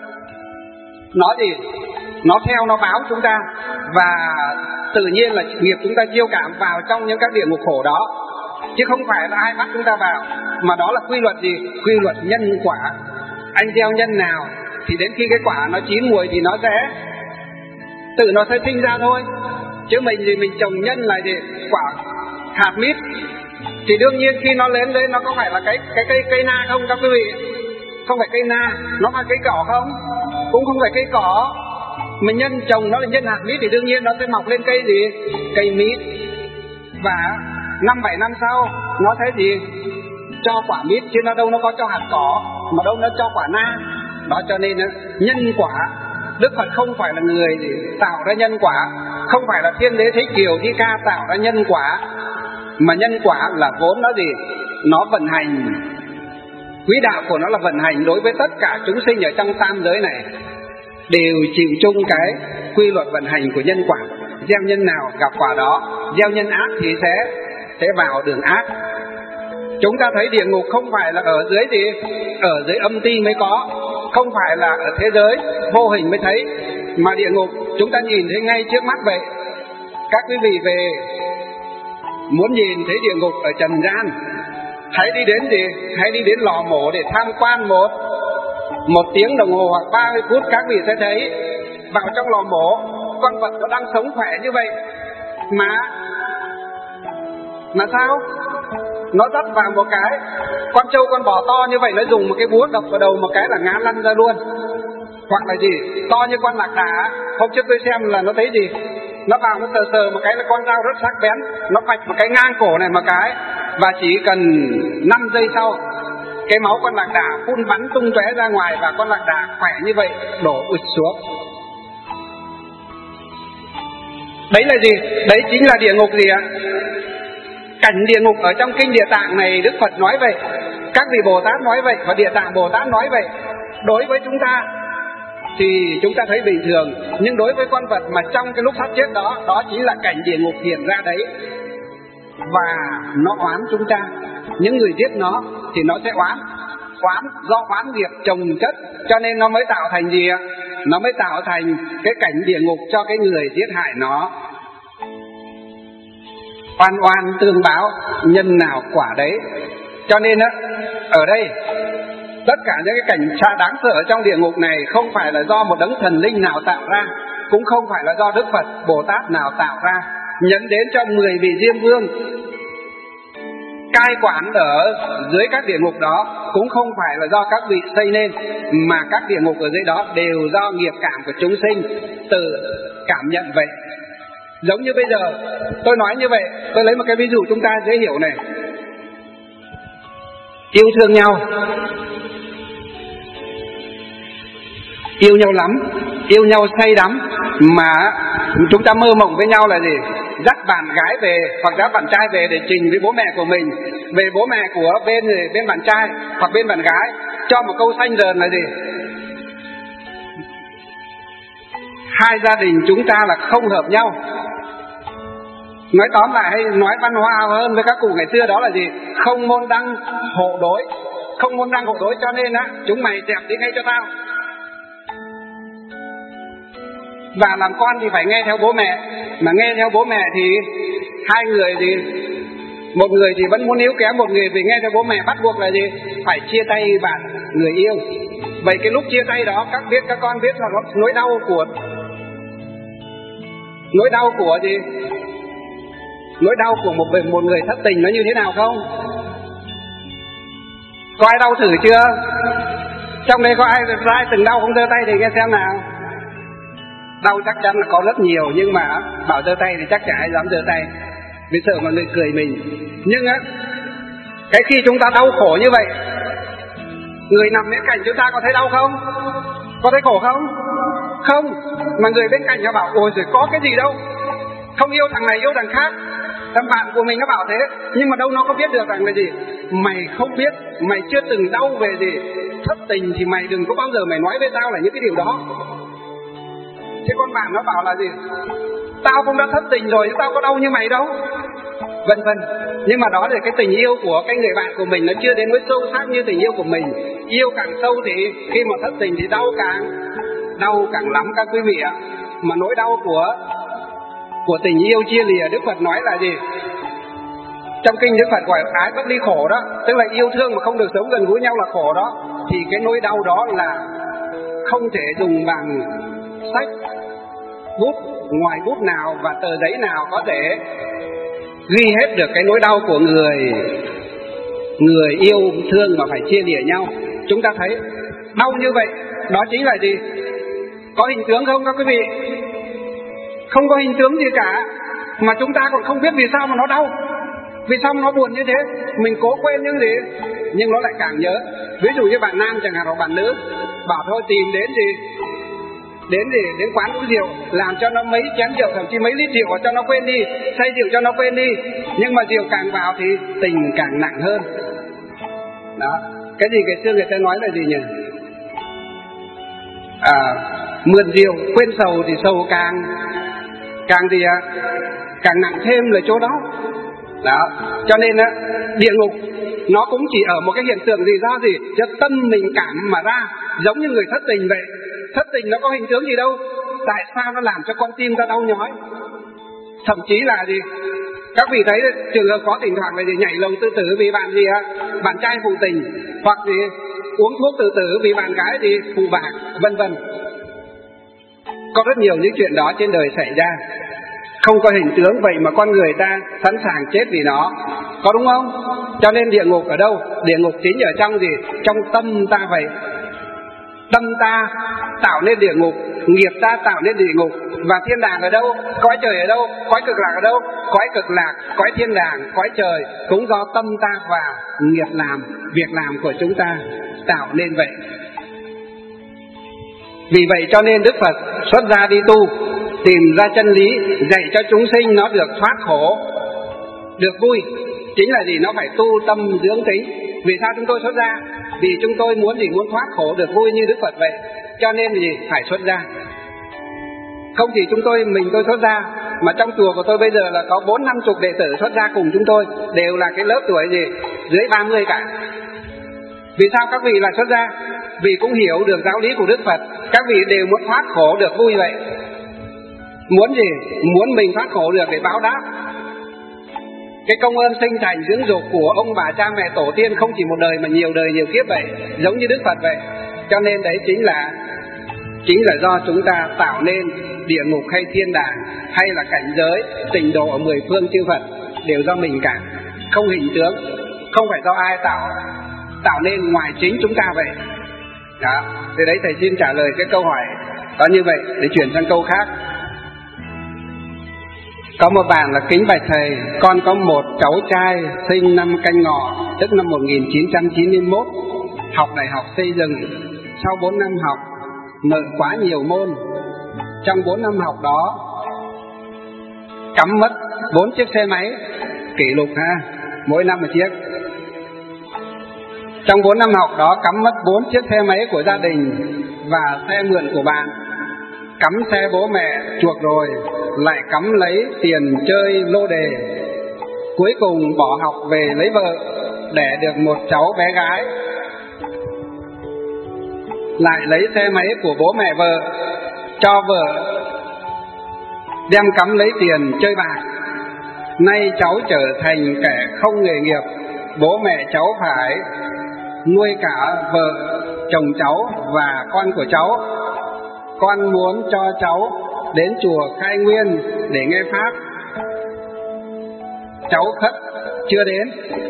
A: nó gì? Nó theo nó báo chúng ta, và tự nhiên là nghiệp chúng ta chiêu cảm vào trong những các địa ngục khổ đó, chứ không phải là ai bắt chúng ta vào, mà đó là quy luật gì? Quy luật nhân quả. Anh gieo nhân nào thì đến khi cái quả nó chín mùi thì nó sẽ tự nó sẽ sinh ra thôi. Chứ mình thì mình trồng nhân là gì? Quả hạt mít, thì đương nhiên khi nó lớn lên nó có phải là cái cây na không các quý vị? Không phải cây na. Nó phải cây cỏ không? Cũng không phải cây cỏ. Mình nhân trồng nó là nhân hạt mít thì đương nhiên nó sẽ mọc lên cây gì? Cây mít. Và 5-7 năm sau nó sẽ gì? Cho quả mít, chứ nó đâu nó có cho hạt cỏ, mà đâu nó cho quả na. Đó, cho nên nhân quả, Đức Phật không phải là người tạo ra nhân quả, không phải là Thiên Đế Thích Kiều Di Ca tạo ra nhân quả, mà nhân quả là vốn nó gì? Nó vận hành. Quỹ đạo của nó là vận hành đối với tất cả chúng sinh ở trong tam giới này, đều chịu chung cái quy luật vận hành của nhân quả. Gieo nhân nào gặp quả đó. Gieo nhân ác thì sẽ vào đường ác. Chúng ta thấy địa ngục không phải là ở dưới gì? Ở dưới âm ti mới có, không phải là ở thế giới vô hình mới thấy, mà địa ngục chúng ta nhìn thấy ngay trước mắt vậy. Các quý vị về muốn nhìn thấy địa ngục ở trần gian, hãy đi đến gì? Hãy đi đến lò mổ để tham quan một tiếng đồng hồ hoặc 30 phút, các vị sẽ thấy vào trong lò mổ con vật nó đang sống khỏe như vậy, mà sao? Nó dắt vào một cái con trâu con bò to như vậy, nó dùng một cái búa đập vào đầu một cái là ngã lăn ra luôn. Hoặc là gì? To như con lạc đà. Hôm trước tôi xem là nó thấy gì? Nó vào nó sờ một cái là con dao rất sắc bén, nó vạch một cái ngang cổ này một cái, và chỉ cần 5 giây sau cái máu con lạc đà phun bắn tung tóe ra ngoài, và con lạc đà khỏe như vậy đổ ụt xuống. Đấy là gì? Đấy chính là địa ngục gì ạ? Cảnh địa ngục ở trong kinh Địa Tạng này Đức Phật nói vậy, các vị Bồ Tát nói vậy, và Địa Tạng Bồ Tát nói vậy. Đối với chúng ta thì chúng ta thấy bình thường, nhưng đối với con vật mà trong cái lúc sắp chết đó, đó chính là cảnh địa ngục hiện ra đấy. Và nó oán chúng ta. Những người giết nó thì nó sẽ oán do oán nghiệp chồng chất, cho nên nó mới tạo thành gì ạ? Nó mới tạo thành cái cảnh địa ngục cho cái người giết hại nó. Oan oan tương báo, nhân nào quả đấy. Cho nên á, ở đây tất cả những cái cảnh đáng sợ trong địa ngục này không phải là do một đấng thần linh nào tạo ra, cũng không phải là do Đức Phật Bồ Tát nào tạo ra. Nhấn đến cho 10 vị Diêm Vương cai quản ở dưới các địa ngục đó cũng không phải là do các vị xây nên, mà các địa ngục ở dưới đó đều do nghiệp cảm của chúng sinh tự cảm nhận vậy. Giống như bây giờ tôi nói như vậy, tôi lấy một cái ví dụ chúng ta dễ hiểu này. Yêu thương nhau, yêu nhau lắm, yêu nhau say đắm, mà chúng ta mơ mộng với nhau là gì? Dắt bạn gái về hoặc dắt bạn trai về để trình với bố mẹ của mình, về bố mẹ của bên bạn trai hoặc bên bạn gái, cho một câu xanh rờn là gì? Hai gia đình chúng ta là không hợp nhau. Nói tóm lại hay nói văn hoa hơn với các cụ ngày xưa đó là gì? Không môn đăng hộ đối. Không môn đăng hộ đối, cho nên á, chúng mày dẹp đi ngay cho tao. Và làm con thì phải nghe theo bố mẹ, mà nghe theo bố mẹ thì hai người thì một người thì vẫn muốn níu kéo một người, vì nghe theo bố mẹ bắt buộc là gì? Phải chia tay bạn người yêu. Vậy cái lúc chia tay đó, các con biết là nỗi đau của gì? Nỗi đau của một người thất tình nó như thế nào không? Có ai đau thử chưa? Trong đây có ai từng đau không? Giơ tay thì nghe xem nào. Đau chắc chắn là có rất nhiều, nhưng mà bảo giơ tay thì chắc chắn ai dám giơ tay, vì sợ mọi người cười mình. Nhưng á, cái khi chúng ta đau khổ như vậy, người nằm bên cạnh chúng ta có thấy đau không? Có thấy khổ không? Không, mà người bên cạnh nó bảo ôi rồi có cái gì đâu, không yêu thằng này yêu thằng khác. Thằng bạn của mình nó bảo thế, nhưng mà đâu nó có biết được rằng là gì, mày không biết, mày chưa từng đau về gì thất tình thì mày đừng có bao giờ mày nói với tao là những cái điều đó. Thế con bạn nó bảo là gì, tao cũng đã thất tình rồi, tao có đau như mày đâu, vân vân. Nhưng mà đó là cái tình yêu của cái người bạn của mình nó chưa đến nỗi sâu sắc như tình yêu của mình. Yêu càng sâu thì khi mà thất tình thì đau càng lắm các quý vị ạ. Mà nỗi đau của tình yêu chia lìa, Đức Phật nói là gì? Trong kinh Đức Phật gọi ái bất ly khổ đó, tức là yêu thương mà không được sống gần gũi nhau là khổ đó. Thì cái nỗi đau đó là không thể dùng bằng sách, bút, ngoài bút nào và tờ giấy nào có thể ghi hết được cái nỗi đau của người yêu thương mà phải chia lìa nhau. Chúng ta thấy đau như vậy, đó chính là gì? Có hình tướng không các quý vị? Không có hình tướng gì cả, mà chúng ta còn không biết vì sao mà nó đau, vì sao nó buồn như thế. Mình cố quên những gì nhưng nó lại càng nhớ. Ví dụ như bạn nam chẳng hạn hoặc bạn nữ bảo thôi tìm đến quán uống rượu, làm cho nó mấy chén rượu, thậm chí mấy lít rượu cho nó quên đi, say rượu cho nó quên đi. Nhưng mà rượu càng vào thì tình càng nặng hơn. Đó, cái gì ngày xưa người ta nói là gì nhỉ? Mượn rượu quên sầu thì sầu càng nặng thêm là chỗ đó. Đó, cho nên á, địa ngục nó cũng chỉ ở một cái hiện tượng gì do gì, cho tâm mình cảm mà ra, giống như người thất tình vậy. Thất tình nó có hình tướng gì đâu, tại sao nó làm cho con tim ta đau nhói? Thậm chí là gì, các vị thấy trường hợp có thỉnh thoảng là gì, nhảy lầu tự tử vì bạn gì á, bạn trai phụ tình, hoặc gì uống thuốc tự tử vì bạn gái gì phụ bạc, vân vân. Có rất nhiều những chuyện đó trên đời xảy ra, không có hình tướng, vậy mà con người ta sẵn sàng chết vì nó, có đúng không? Cho nên địa ngục ở đâu? Địa ngục chính ở trong gì? Trong tâm ta vậy. Tâm ta tạo nên địa ngục, nghiệp ta tạo nên địa ngục. Và thiên đàng ở đâu? Cõi trời ở đâu? Cõi cực lạc ở đâu? Cõi cực lạc, cõi thiên đàng, cõi trời cũng do tâm ta và nghiệp làm, việc làm của chúng ta tạo nên vậy. Vì vậy cho nên Đức Phật xuất gia đi tu, tìm ra chân lý, dạy cho chúng sinh nó được thoát khổ, được vui. Chính là gì? Nó phải tu tâm dưỡng tính. Vì sao chúng tôi xuất gia? Vì chúng tôi muốn gì? Muốn thoát khổ được vui như Đức Phật vậy. Cho nên gì? Phải xuất gia. Không chỉ mình tôi xuất gia, mà trong chùa của tôi bây giờ là có 4-50 đệ tử xuất gia cùng chúng tôi, đều là cái lớp tuổi gì? Dưới 30 cả. Vì sao các vị là xuất gia? Vì cũng hiểu được giáo lý của Đức Phật. Các vị đều muốn thoát khổ được vui vậy. Muốn gì? Muốn mình thoát khổ được để báo đáp cái công ơn sinh thành dưỡng dục của ông bà cha mẹ tổ tiên, không chỉ một đời mà nhiều đời nhiều kiếp vậy, giống như Đức Phật vậy. Cho nên đấy chính là do chúng ta tạo nên địa ngục hay thiên đàng, hay là cảnh giới tịnh độ ở 10 phương chư Phật, đều do mình cả, không hình tướng, không phải do ai tạo nên ngoài chính chúng ta vậy. Đó, từ đấy thầy xin trả lời cái câu hỏi đó như vậy, để chuyển sang câu khác. Có một bạn là kính bạch thầy, con có một cháu trai sinh năm Canh Ngọ, tức năm 1991, học đại học xây dựng. Sau 4 năm học, nợ quá nhiều môn. Trong 4 năm học đó, cắm mất 4 chiếc xe máy, kỷ lục ha, mỗi năm một chiếc. Trong 4 năm học đó cắm mất 4 chiếc xe máy của gia đình và xe mượn của bạn. Cắm xe bố mẹ chuộc rồi, lại cắm lấy tiền chơi lô đề. Cuối cùng bỏ học về lấy vợ, đẻ được một cháu bé gái. Lại lấy xe máy của bố mẹ vợ, cho vợ đem cắm lấy tiền chơi bạc. Nay cháu trở thành kẻ không nghề nghiệp, bố mẹ cháu phải nuôi cả vợ, chồng cháu và con của cháu. Con muốn cho cháu đến chùa Khai Nguyên để nghe pháp. Cháu khất chưa đến.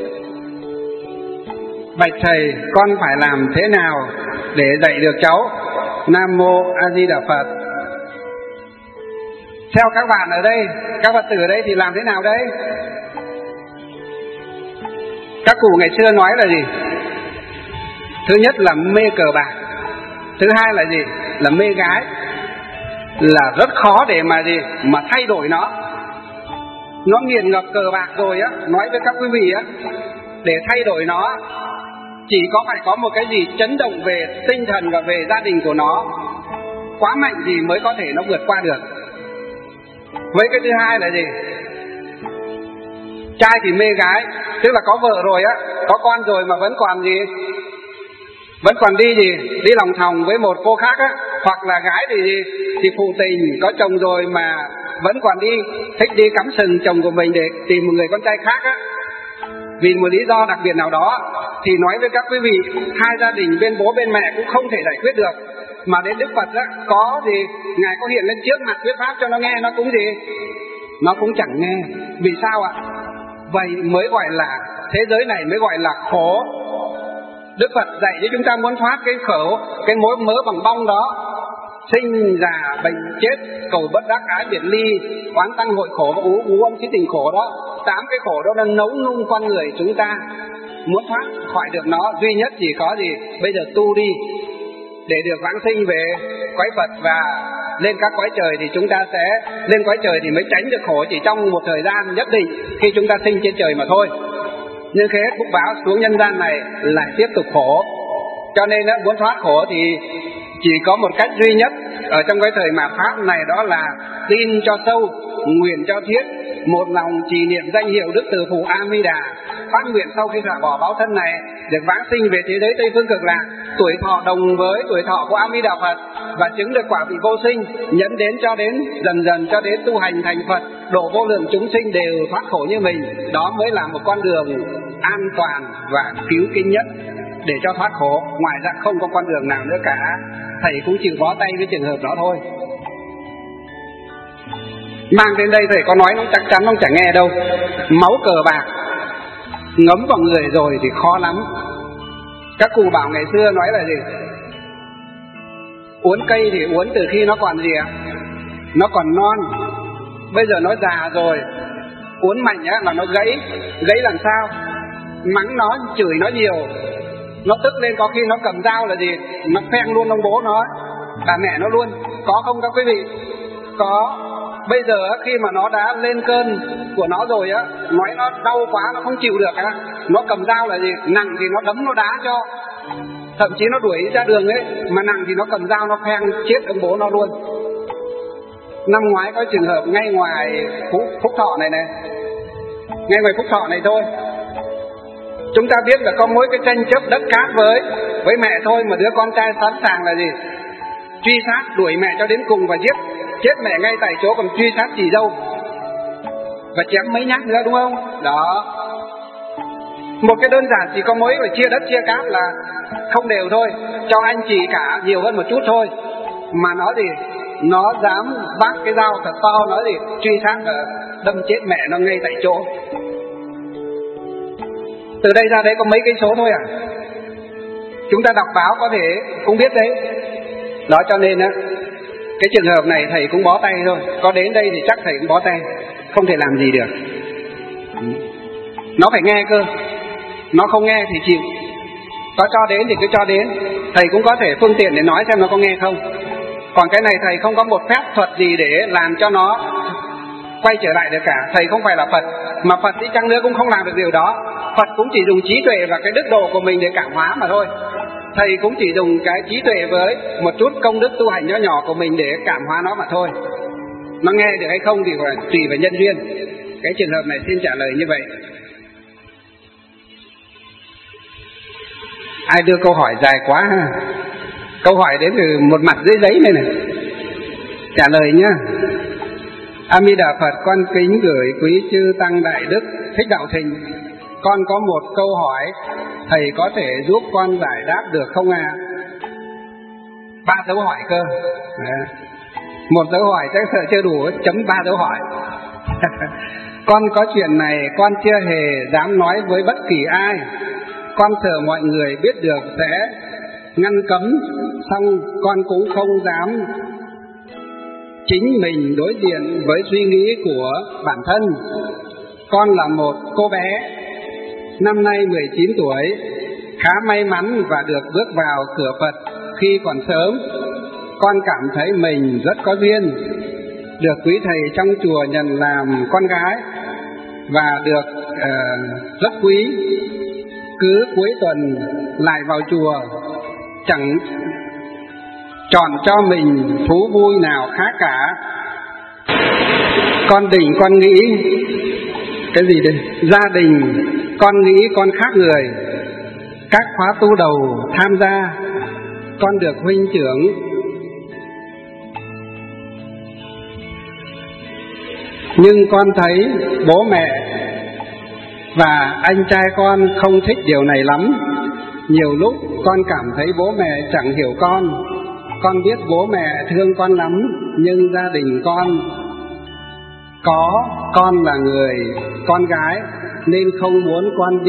A: Bạch thầy, con phải làm thế nào để dạy được cháu? Nam mô A Di Đà Phật. Theo các bạn ở đây, các Phật tử ở đây thì làm thế nào đây? Các cụ ngày xưa nói là gì? Thứ nhất là mê cờ bạc, thứ hai là gì? Là mê gái. là rất khó để mà thay đổi nó. Nó nghiền ngập cờ bạc rồi á, nói với các quý vị á, để thay đổi nó chỉ phải có một cái gì chấn động về tinh thần và về gia đình của nó quá mạnh thì mới có thể nó vượt qua được. Với cái thứ hai là gì? Trai thì mê gái, tức là có vợ rồi á, có con rồi mà vẫn còn vẫn còn đi lòng thòng với một cô khác á, hoặc là gái thì phụ tình, có chồng rồi mà vẫn còn thích đi cắm sừng chồng của mình để tìm một người con trai khác á. Vì một lý do đặc biệt nào đó thì nói với các quý vị, hai gia đình bên bố bên mẹ cũng không thể giải quyết được, mà đến Đức Phật á, Ngài có hiện lên trước mặt thuyết pháp cho nó nghe, nó cũng chẳng nghe. Vì sao ạ? Vậy mới gọi là thế giới này mới gọi là khổ. Đức Phật dạy cho chúng ta muốn thoát cái khổ, cái mối mớ bằng bong đó, sinh già bệnh chết, cầu bất đắc ái biệt ly, oán tăng hội khổ và ú âm chí tình khổ đó. 8 cái khổ đó đang nấu nung con người chúng ta. Muốn thoát khỏi được nó, duy nhất chỉ có bây giờ tu đi để được vãng sinh về cõi Phật và lên các cõi trời, thì chúng ta sẽ lên cõi trời thì mới tránh được khổ chỉ trong một thời gian nhất định khi chúng ta sinh trên trời mà thôi. Nhưng khi hết phúc báo xuống nhân gian này lại tiếp tục khổ. Cho nên muốn thoát khổ thì chỉ có một cách duy nhất ở trong cái thời mạt Pháp này, đó là tin cho sâu, nguyện cho thiết, một lòng trì niệm danh hiệu Đức Từ Phụ A Di Đà, phát nguyện sau khi xả bỏ báo thân này được vãng sinh về thế giới Tây Phương Cực Lạc, tuổi thọ đồng với tuổi thọ của A Di Đà Phật và chứng được quả vị vô sinh, nhẫn đến cho đến dần dần cho đến tu hành thành Phật, độ vô lượng chúng sinh đều thoát khổ như mình. Đó mới là một con đường an toàn và cứu kinh nhất để cho thoát khổ. Ngoài ra không có con đường nào nữa cả. Thầy cũng chịu bó tay với trường hợp đó thôi. Mang đến đây thầy có nói nó chắc chắn nó chẳng nghe đâu. Máu cờ bạc ngấm vào người rồi thì khó lắm. Các cụ bảo ngày xưa nói là gì? Uốn cây thì uốn từ khi nó còn nó còn non. Bây giờ nó già rồi, uốn mạnh á mà nó gãy làm sao? Mắng nó, chửi nó nhiều, nó tức lên có khi nó cầm dao là nó phen luôn ông bố nó, bà mẹ nó luôn. Có không các quý vị? Có. Bây giờ khi mà nó đã lên cơn của nó rồi á, nói nó đau quá nó không chịu được á, nó cầm dao là nặng thì nó đấm nó đá cho, thậm chí nó đuổi ra đường ấy, mà nặng thì nó cầm dao nó phen chết ông bố nó luôn. Năm ngoái có trường hợp ngay ngoài Phúc Thọ này, ngay ngoài Phúc Thọ này thôi. Chúng ta biết là có mỗi cái tranh chấp đất cát với mẹ thôi, mà đứa con trai sẵn sàng là truy sát đuổi mẹ cho đến cùng và chết mẹ ngay tại chỗ, còn truy sát chị dâu và chém mấy nhát nữa, đúng không? Đó. Một cái đơn giản chỉ có mỗi là chia đất chia cát là không đều thôi, cho anh chị cả nhiều hơn một chút thôi, mà nó dám vác cái dao thật to, nó truy sát và đâm chết mẹ nó ngay tại chỗ. Từ đây ra đấy có mấy cây số thôi à? Chúng ta đọc báo có thể cũng biết đấy. Đó, cho nên á, cái trường hợp này thầy cũng bó tay thôi. Có đến đây thì chắc thầy cũng bó tay, không thể làm gì được. Nó phải nghe cơ. Nó không nghe thì chịu. Có cho đến thì cứ cho đến. Thầy cũng có thể phương tiện để nói xem nó có nghe không. Còn cái này thầy không có một phép thuật gì để làm cho nó quay trở lại được cả. Thầy không phải là Phật, mà Phật đi chăng nữa cũng không làm được điều đó. Phật cũng chỉ dùng trí tuệ và cái đức độ của mình để cảm hóa mà thôi. Thầy cũng chỉ dùng cái trí tuệ với một chút công đức tu hành nhỏ nhỏ của mình để cảm hóa nó mà thôi. Nó nghe được hay không thì phải tùy vào nhân duyên. Cái trường hợp này xin trả lời như vậy. Ai đưa câu hỏi dài quá ha? Câu hỏi đến từ một mặt dưới giấy này này. Trả lời nhá. A Di Đà Phật, con kính gửi quý chư tăng đại đức Thích Đạo Thịnh. Con có một câu hỏi, thầy có thể giúp con giải đáp được không ạ? 3 dấu hỏi cơ. Một dấu hỏi chắc sợ chưa đủ, chấm 3 dấu hỏi. Con có chuyện này con chưa hề dám nói với bất kỳ ai. Con sợ mọi người biết được sẽ ngăn cấm, xong con cũng không dám chính mình đối diện với suy nghĩ của bản thân. Con là một cô bé, năm nay 19 tuổi, khá may mắn và được bước vào cửa Phật khi còn sớm. con cảm thấy mình rất có duyên, được quý thầy trong chùa nhận làm con gái và được rất quý. Cứ cuối tuần lại vào chùa, chẳng chọn cho mình thú vui nào khác cả. Con định con nghĩ cái gì đây? Gia đình con nghĩ con khác người. Các khóa tu đầu tham gia, con được huynh trưởng nhưng con thấy bố mẹ và anh trai con không thích điều này lắm. Nhiều lúc con cảm thấy bố mẹ chẳng hiểu con. Con biết bố mẹ thương con lắm, nhưng gia đình con là người con gái nên không muốn con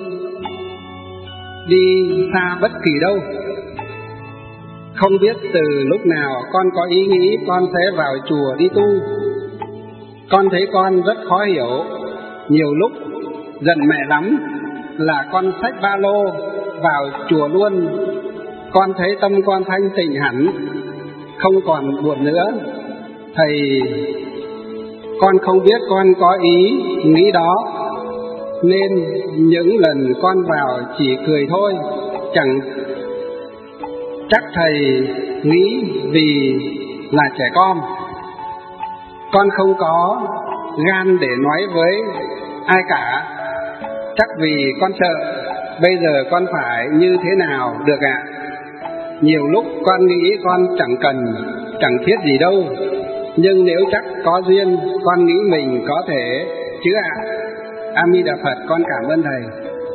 A: đi xa bất kỳ đâu. Không biết từ lúc nào con có ý nghĩ con sẽ vào chùa đi tu. Con thấy con rất khó hiểu. Nhiều lúc giận mẹ lắm là con xách ba lô vào chùa luôn. Con thấy tâm con thanh tịnh hẳn, không còn buồn nữa. Thầy, con không biết con có ý nghĩ đó, nên những lần con vào chỉ cười thôi. Chẳng chắc thầy nghĩ vì là trẻ con. Con không có gan để nói với ai cả. Chắc vì con sợ bây giờ con phải như thế nào được ạ. Nhiều lúc con nghĩ con chẳng thiết gì đâu, nhưng nếu chắc có duyên, con nghĩ mình có thể chứ ạ. A Di Đà Phật, con cảm ơn thầy.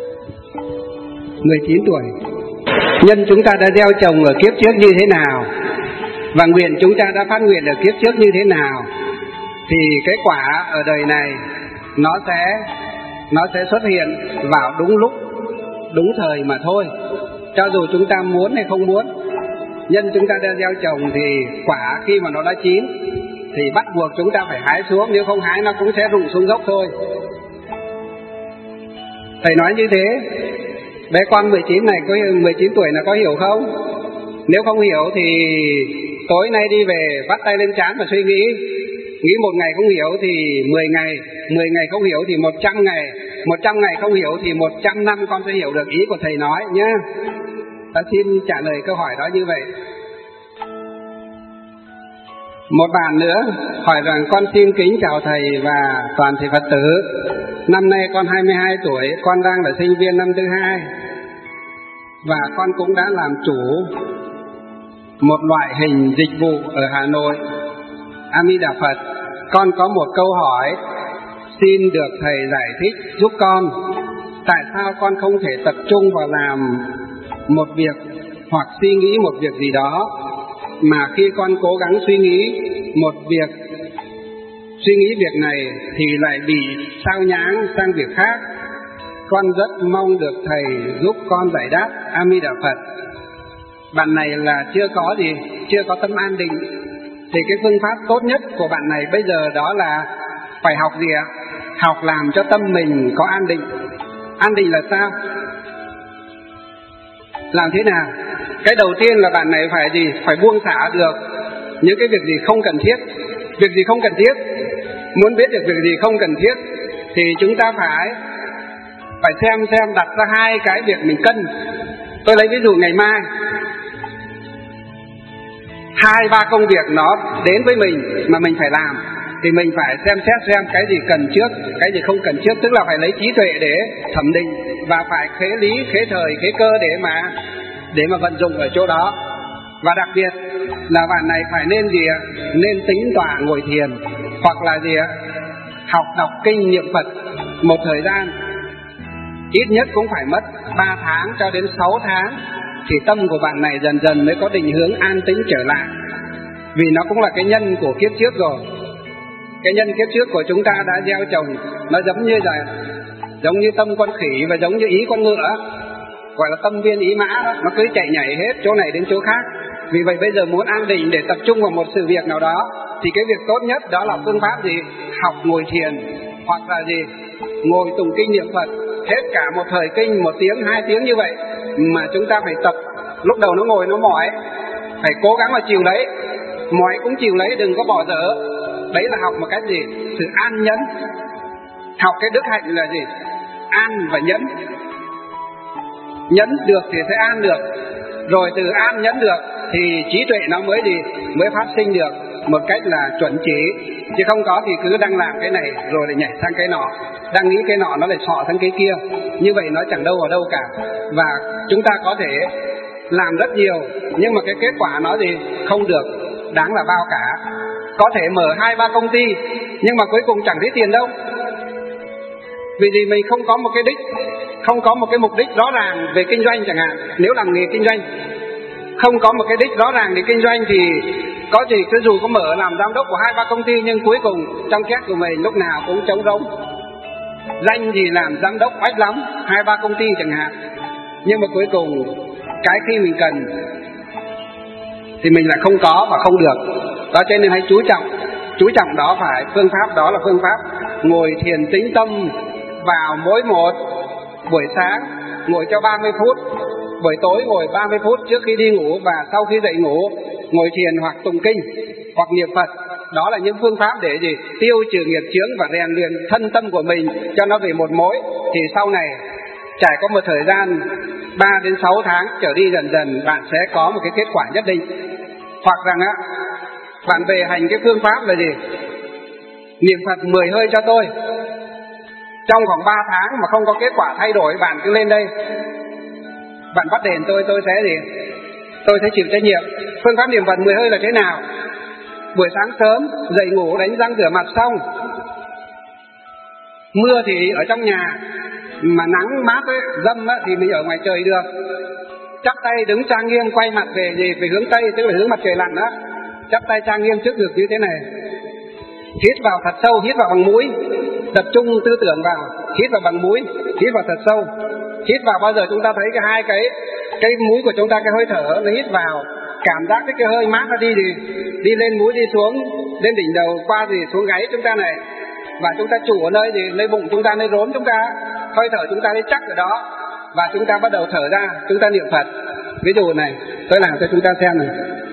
A: 19 tuổi. Nhân chúng ta đã gieo trồng ở kiếp trước như thế nào, và nguyện chúng ta đã phát nguyện ở kiếp trước như thế nào, thì cái quả ở đời này nó sẽ xuất hiện vào đúng lúc, đúng thời mà thôi. Cho dù chúng ta muốn hay không muốn, nhân chúng ta đã gieo trồng thì quả khi mà nó đã chín thì bắt buộc chúng ta phải hái xuống, nếu không hái nó cũng sẽ rụng xuống gốc thôi. Thầy nói như thế, bé con 19 tuổi là có hiểu không? Nếu không hiểu thì tối nay đi về bắt tay lên trán và suy nghĩ. Nghĩ một ngày không hiểu thì 10 ngày không hiểu thì 100 ngày không hiểu thì 100 năm con sẽ hiểu được ý của thầy nói nhé. Ta xin trả lời câu hỏi đó như vậy. Một bạn nữa hỏi rằng con xin kính chào thầy và toàn thể Phật tử. Năm nay con 22 tuổi, con đang là sinh viên năm thứ 2 và con cũng đã làm chủ một loại hình dịch vụ ở Hà Nội. A Di Đà Phật, con có một câu hỏi xin được thầy giải thích giúp con. Tại sao con không thể tập trung vào làm một việc hoặc suy nghĩ một việc gì đó, mà khi con cố gắng suy nghĩ việc này thì lại bị sao nhãng sang việc khác? Con rất mong được thầy giúp con giải đáp. A Di Đà Phật. Bạn này là chưa có tâm an định. Thì cái phương pháp tốt nhất của bạn này bây giờ đó là phải học gì ạ? Học làm cho tâm mình có an định. An định là sao? Làm thế nào? Cái đầu tiên là bạn này phải gì? Phải buông xả được những cái việc gì không cần thiết. Việc gì không cần thiết? Muốn biết được việc gì không cần thiết thì chúng ta phải xem đặt ra 2 cái việc mình cân. Tôi lấy ví dụ ngày mai 2-3 công việc nó đến với mình mà mình phải làm, thì mình phải xem cái gì cần trước, cái gì không cần trước. Tức là phải lấy trí tuệ để thẩm định và phải khế lý, khế thời, khế cơ để mà vận dụng ở chỗ đó. Và đặc biệt là bạn này phải nên nên tính tọa ngồi thiền, hoặc là học đọc kinh niệm Phật một thời gian, ít nhất cũng phải mất 3 tháng cho đến 6 tháng thì tâm của bạn này dần dần mới có định hướng an tĩnh trở lại. Vì nó cũng là cái nhân của kiếp trước rồi. Cái nhân kiếp trước của chúng ta đã gieo trồng, nó giống như tâm con khỉ và giống như ý con ngựa, gọi là tâm viên ý mã đó. Nó cứ chạy nhảy hết chỗ này đến chỗ khác. Vì vậy bây giờ muốn an định để tập trung vào một sự việc nào đó thì cái việc tốt nhất đó là phương pháp gì? Học ngồi thiền, hoặc là ngồi tụng kinh niệm Phật hết cả một thời kinh, 1 tiếng 2 tiếng như vậy. Mà chúng ta phải tập. Lúc đầu nó ngồi nó mỏi, phải cố gắng là chịu lấy, mọi cũng chịu lấy, đừng có bỏ dở. Đấy là học một cách gì? Sự an nhẫn. Học cái đức hạnh là gì? An và nhẫn. Nhẫn được thì sẽ an được, rồi từ an nhẫn được thì trí tuệ nó mới gì? Mới phát sinh được một cách là chuẩn chỉ. Chứ không có thì cứ đang làm cái này rồi lại nhảy sang cái nọ, đang nghĩ cái nọ nó lại sọ sang cái kia, như vậy nó chẳng đâu vào đâu cả. Và chúng ta có thể làm rất nhiều, nhưng mà cái kết quả nó gì? Không được đáng là bao cả. Có thể mở 2-3 công ty, nhưng mà cuối cùng chẳng thấy tiền đâu. Vì gì? Mình không có một cái đích, không có một cái mục đích rõ ràng về kinh doanh chẳng hạn. Nếu làm nghề kinh doanh không có một cái đích rõ ràng để kinh doanh thì có gì cứ dù có mở làm giám đốc của 2-3 công ty, nhưng cuối cùng trong két của mình lúc nào cũng trống rỗng. Danh thì làm giám đốc oách lắm, 2-3 công ty chẳng hạn, nhưng mà cuối cùng cái khi mình cần thì mình lại không có và không được. Đó, cho nên hãy chú trọng đó, phải phương pháp đó là phương pháp ngồi thiền tĩnh tâm vào mỗi một buổi sáng ngồi cho 30 phút, buổi tối ngồi 30 phút trước khi đi ngủ và sau khi dậy ngủ ngồi thiền hoặc tụng kinh hoặc niệm Phật. Đó là những phương pháp để gì? Tiêu trừ nghiệp chướng và rèn luyện thân tâm của mình cho nó về một mối. Thì sau này trải qua một thời gian 3 đến 6 tháng trở đi, dần dần bạn sẽ có một cái kết quả nhất định. Hoặc rằng bạn về hành cái phương pháp là gì? Niệm Phật 10 hơi cho tôi. Trong khoảng 3 tháng mà không có kết quả thay đổi, bạn cứ lên đây, bạn bắt đền tôi sẽ gì? Tôi sẽ chịu trách nhiệm. Phương pháp niệm Phật 10 hơi là thế nào? Buổi sáng sớm dậy ngủ đánh răng rửa mặt xong, mưa thì ở trong nhà, mà nắng mát ấy, dâm ấy, thì mình ở ngoài trời được. Chắp tay đứng trang nghiêm, quay mặt về gì? Về hướng Tây, tức là hướng mặt trời lặn đó. Chắp tay trang nghiêm trước ngực như thế này. Hít vào thật sâu, hít vào bằng mũi, tập trung tư tưởng vào, hít vào bằng mũi, hít vào thật sâu. Hít vào bao giờ chúng ta thấy cái mũi của chúng ta, cái hơi thở nó hít vào, cảm giác cái hơi mát nó đi lên mũi, đi xuống lên đỉnh đầu, qua gì xuống gáy chúng ta này, và chúng ta chủ ở nơi gì? Nơi bụng chúng ta, nơi rốn chúng ta, hơi thở chúng ta đi chắc ở đó, và chúng ta bắt đầu thở ra, chúng ta niệm Phật. Ví dụ này, tôi làm cho chúng ta xem này.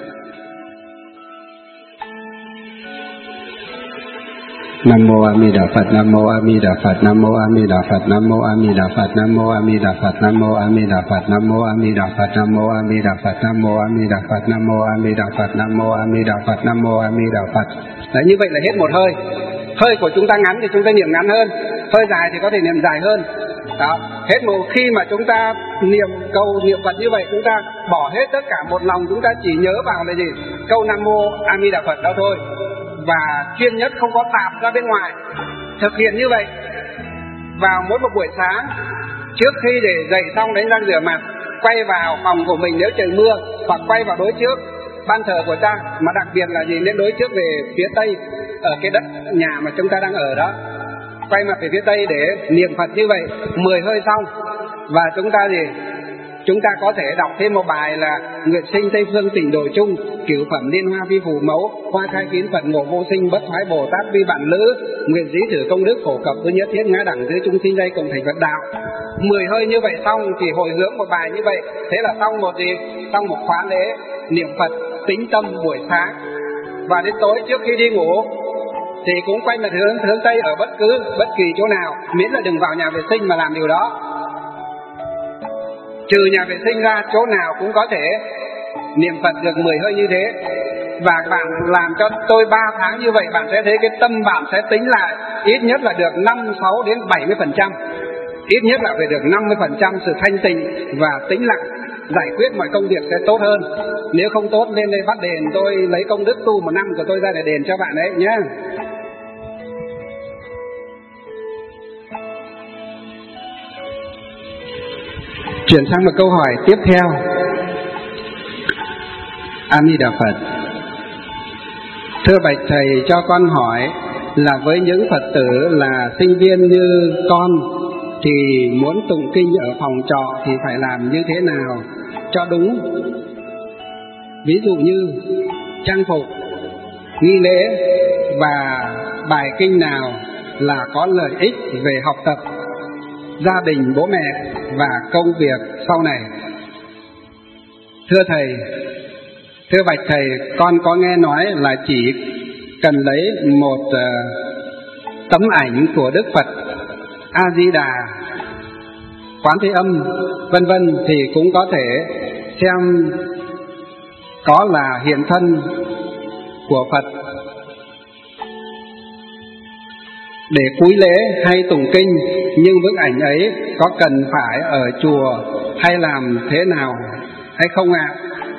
A: Nam mô A Di Đà Phật, Nam mô A Di Đà Phật, Nam mô A Di Đà Phật, Nam mô A Di Đà Phật, Nam mô A Di Đà Phật, Nam mô A Di Đà Phật, Nam mô A Di Đà Phật, Nam mô A Di Đà Phật, Nam mô A Di Đà Phật, Nam mô A Di Đà Phật, Nam mô A Di Đà Phật, Nam mô A Di Đà Phật. Đấy, như vậy là hết một hơi. Hơi của chúng ta ngắn thì chúng ta niệm ngắn hơn, hơi dài thì có thể niệm dài hơn. Đó, hết một khi mà chúng ta niệm câu niệm Phật như vậy, chúng ta bỏ hết tất cả một lòng, chúng ta chỉ nhớ vào là gì? Câu Nam mô A Di Đà Phật đó thôi, và chuyên nhất không có tạp ra bên ngoài. Thực hiện như vậy vào mỗi một buổi sáng, trước khi để dậy xong đánh răng rửa mặt, quay vào phòng của mình nếu trời mưa, hoặc quay vào đối trước ban thờ của ta, mà đặc biệt là gì? Nên đối trước về phía Tây, ở cái đất nhà mà chúng ta đang ở đó, quay mặt về phía Tây để niệm Phật như vậy 10 hơi xong. Và chúng ta gì? Chúng ta có thể đọc thêm một bài là Nguyện sinh Tây Phương Tịnh Độ Chung, Cửu Phẩm Liên Hoa Vi Phù Mẫu, Hoa khai kiến Phật Ngộ Vô Sinh, Bất Thoái Bồ Tát Vi Bản Lữ, Nguyện dĩ thử công đức phổ cập với nhất thiết ngã đẳng dưới chúng sinh dây cùng thành Phật đạo. 10 hơi như vậy xong thì hồi hướng một bài như vậy, thế là xong một gì? Xong một khóa lễ niệm Phật tĩnh tâm buổi sáng. Và đến tối trước khi đi ngủ thì cũng quay mặt hướng Tây ở bất kỳ chỗ nào, miễn là đừng vào nhà vệ sinh mà làm điều đó. Trừ nhà vệ sinh ra, chỗ nào cũng có thể niệm Phật được 10 hơi như thế. Và bạn làm cho tôi 3 tháng như vậy, bạn sẽ thấy cái tâm bạn sẽ tính lại ít nhất là được 5-6 đến 70%. Ít nhất là phải được 50% sự thanh tịnh và tĩnh lặng, giải quyết mọi công việc sẽ tốt hơn. Nếu không tốt, lên đây bắt đền, tôi lấy công đức tu 1 năm của tôi ra để đền cho bạn đấy nhé. Chuyển sang một câu hỏi tiếp theo. A Di Đà Phật. Thưa bạch thầy, cho con hỏi là với những Phật tử là sinh viên như con thì muốn tụng kinh ở phòng trọ thì phải làm như thế nào cho đúng? Ví dụ như trang phục, nghi lễ và bài kinh nào là có lợi ích về học tập, gia đình, bố mẹ và công việc sau này? Thưa thầy, Thưa bạch thầy, con có nghe nói là chỉ cần lấy một tấm ảnh của Đức Phật, A Di Đà, Quán Thế Âm, vân vân thì cũng có thể xem có là hiện thân của Phật để cúi lễ hay tụng kinh. Nhưng bức ảnh ấy có cần phải ở chùa hay làm thế nào hay không ạ?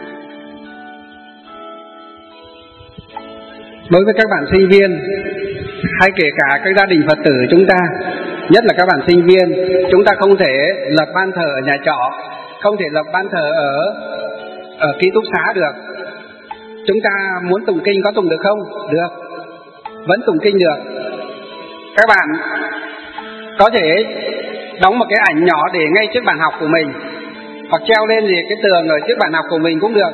A: Đối với các bạn sinh viên hay kể cả các gia đình Phật tử chúng ta, nhất là các bạn sinh viên, chúng ta không thể lập ban thờ ở nhà trọ, không thể lập ban thờ ở ký túc xá được. Chúng ta muốn tụng kinh có tụng được không? Được, vẫn tụng kinh được. Các bạn có thể đóng một cái ảnh nhỏ để ngay trước bàn học của mình, hoặc treo lên gì cái tường ở trước bàn học của mình cũng được,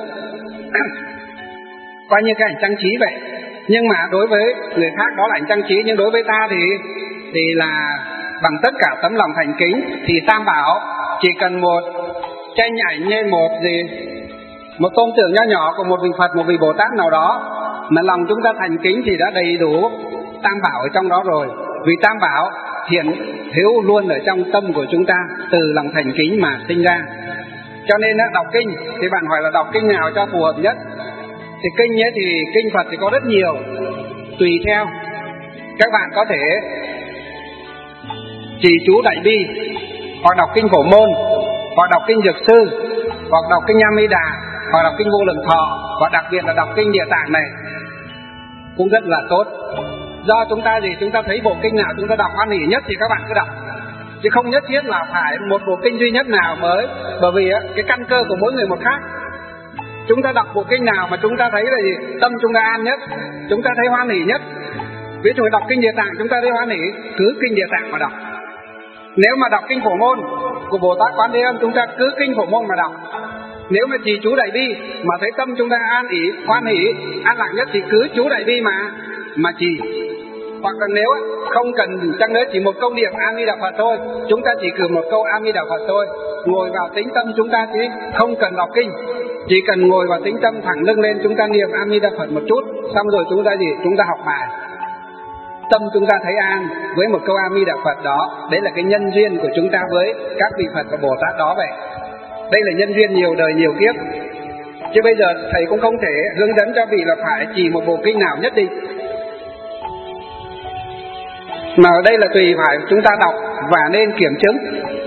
A: coi như cái ảnh trang trí vậy. Nhưng mà đối với người khác đó là ảnh trang trí, nhưng đối với ta thì là bằng tất cả tấm lòng thành kính. Thì Tam Bảo chỉ cần một tranh ảnh như một tôn tượng nho nhỏ của một vị Phật, một vị Bồ Tát nào đó, mà lòng chúng ta thành kính thì đã đầy đủ Tam Bảo ở trong đó rồi. Vì Tam Bảo hiện hữu luôn ở trong tâm của chúng ta, từ lòng thành kính mà sinh ra. Cho nên đọc kinh thì bạn hỏi là đọc kinh nào cho phù hợp nhất. Thì kinh ấy thì kinh Phật thì có rất nhiều, tùy theo. Các bạn có thể trì chú Đại Bi, hoặc đọc kinh Phổ Môn, hoặc đọc kinh Dược Sư, hoặc đọc kinh A Di Đà, hoặc đọc kinh Vô Lượng Thọ, và đặc biệt là đọc kinh Địa Tạng này cũng rất là tốt. Do chúng ta thấy bộ kinh nào chúng ta đọc hoan hỉ nhất thì các bạn cứ đọc, chứ không nhất thiết là phải một bộ kinh duy nhất nào mới. Bởi vì cái căn cơ của mỗi người một khác. Chúng ta đọc bộ kinh nào mà chúng ta thấy là tâm chúng ta an nhất, chúng ta thấy hoan hỉ nhất. Ví dụ đọc kinh Địa Tạng chúng ta thấy hoan hỉ, cứ kinh Địa Tạng mà đọc. Nếu mà đọc kinh Phổ Môn của Bồ Tát Quán Thế Âm, chúng ta cứ kinh Phổ Môn mà đọc. Nếu mà trì chú Đại Bi mà thấy tâm chúng ta an ỉ, hoan hỉ, an lạc nhất thì cứ chú Đại Bi mà trì. Hoặc là nếu không cần chăng nữa chỉ một câu niệm A Di Đà Phật thôi, chúng ta chỉ cử một câu A Di Đà Phật thôi, ngồi vào tĩnh tâm chúng ta chứ không cần đọc kinh, chỉ cần ngồi vào tĩnh tâm thẳng lưng lên, chúng ta niệm A Di Đà Phật một chút, xong rồi chúng ta học bài. Tâm chúng ta thấy an với một câu A Di Đà Phật đó, đấy là cái nhân duyên của chúng ta với các vị Phật và Bồ Tát đó vậy. Đây là nhân duyên nhiều đời nhiều kiếp. Chứ bây giờ thầy cũng không thể hướng dẫn cho vị là phải chỉ một bộ kinh nào nhất định, mà ở đây là tùy phải chúng ta đọc và nên kiểm chứng.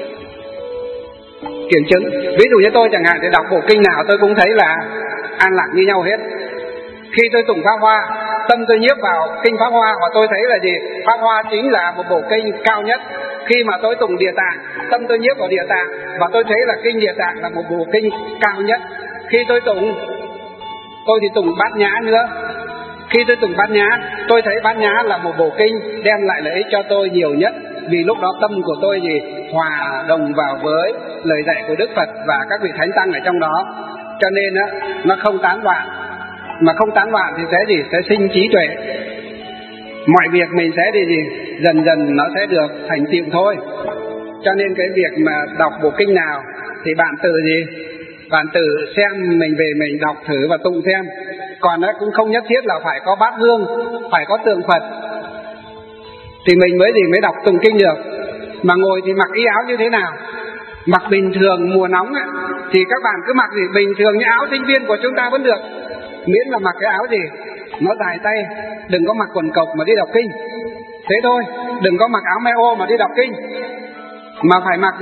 A: Ví dụ như tôi chẳng hạn thì đọc bộ kinh nào tôi cũng thấy là an lạc như nhau hết. Khi tôi tụng Pháp Hoa, tâm tôi nhiếp vào kinh Pháp Hoa và tôi thấy là Pháp Hoa chính là một bộ kinh cao nhất. Khi mà tôi tụng Địa Tạng, tâm tôi nhiếp vào Địa Tạng và tôi thấy là kinh Địa Tạng là một bộ kinh cao nhất. Khi tôi thì tụng Bát Nhã nữa. Khi tôi tụng Bát Nhã, tôi thấy Bát Nhã là một bộ kinh đem lại lợi ích cho tôi nhiều nhất, vì lúc đó tâm của tôi hòa đồng vào với lời dạy của Đức Phật và các vị Thánh Tăng ở trong đó. Cho nên nó không tán loạn. Mà không tán loạn thì sẽ sinh trí tuệ. Mọi việc mình sẽ dần dần nó sẽ được thành tựu thôi. Cho nên cái việc mà đọc bộ kinh nào thì bạn tự xem, mình về mình đọc thử và tụng xem. Còn cũng không nhất thiết là phải có bát hương, phải có tượng Phật thì mình mới đọc tụng kinh được. Mà ngồi thì mặc y áo như thế nào? Mặc bình thường mùa nóng thì các bạn cứ mặc bình thường như áo sinh viên của chúng ta vẫn được, miễn là mặc cái áo nó dài tay, đừng có mặc quần cộc mà đi đọc kinh. Thế thôi, đừng có mặc áo may ô mà đi đọc kinh, mà phải mặc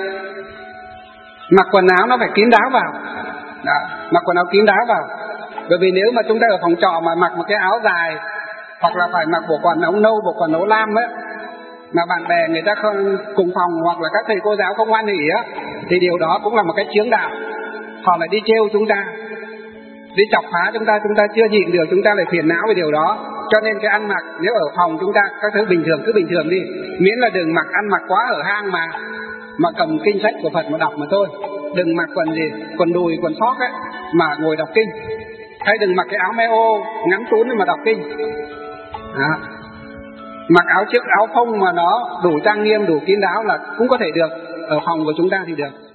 A: mặc quần áo nó phải kín đáo vào. Đó, mặc quần áo kín đáo vào. Bởi vì nếu mà chúng ta ở phòng trọ mà mặc một cái áo dài, hoặc là phải mặc bộ quần áo nâu, bộ quần áo lam mà bạn bè người ta không cùng phòng, hoặc là các thầy cô giáo không hoan hỉ thì điều đó cũng là một cái chướng đạo. Họ lại đi trêu chúng ta, đi chọc phá chúng ta chưa nhịn được, chúng ta lại phiền não về điều đó. Cho nên cái ăn mặc, nếu ở phòng chúng ta các thứ bình thường cứ bình thường đi, miễn là đừng ăn mặc quá ở hang mà cầm kinh sách của Phật mà đọc mà thôi. Đừng mặc quần đùi, quần sóc mà ngồi đọc kinh, hay đừng mặc cái áo may ô ngắn tún mà đọc kinh. Đó. Mặc áo trước áo phông mà nó đủ trang nghiêm, đủ kín đáo là cũng có thể được, ở phòng của chúng ta thì được.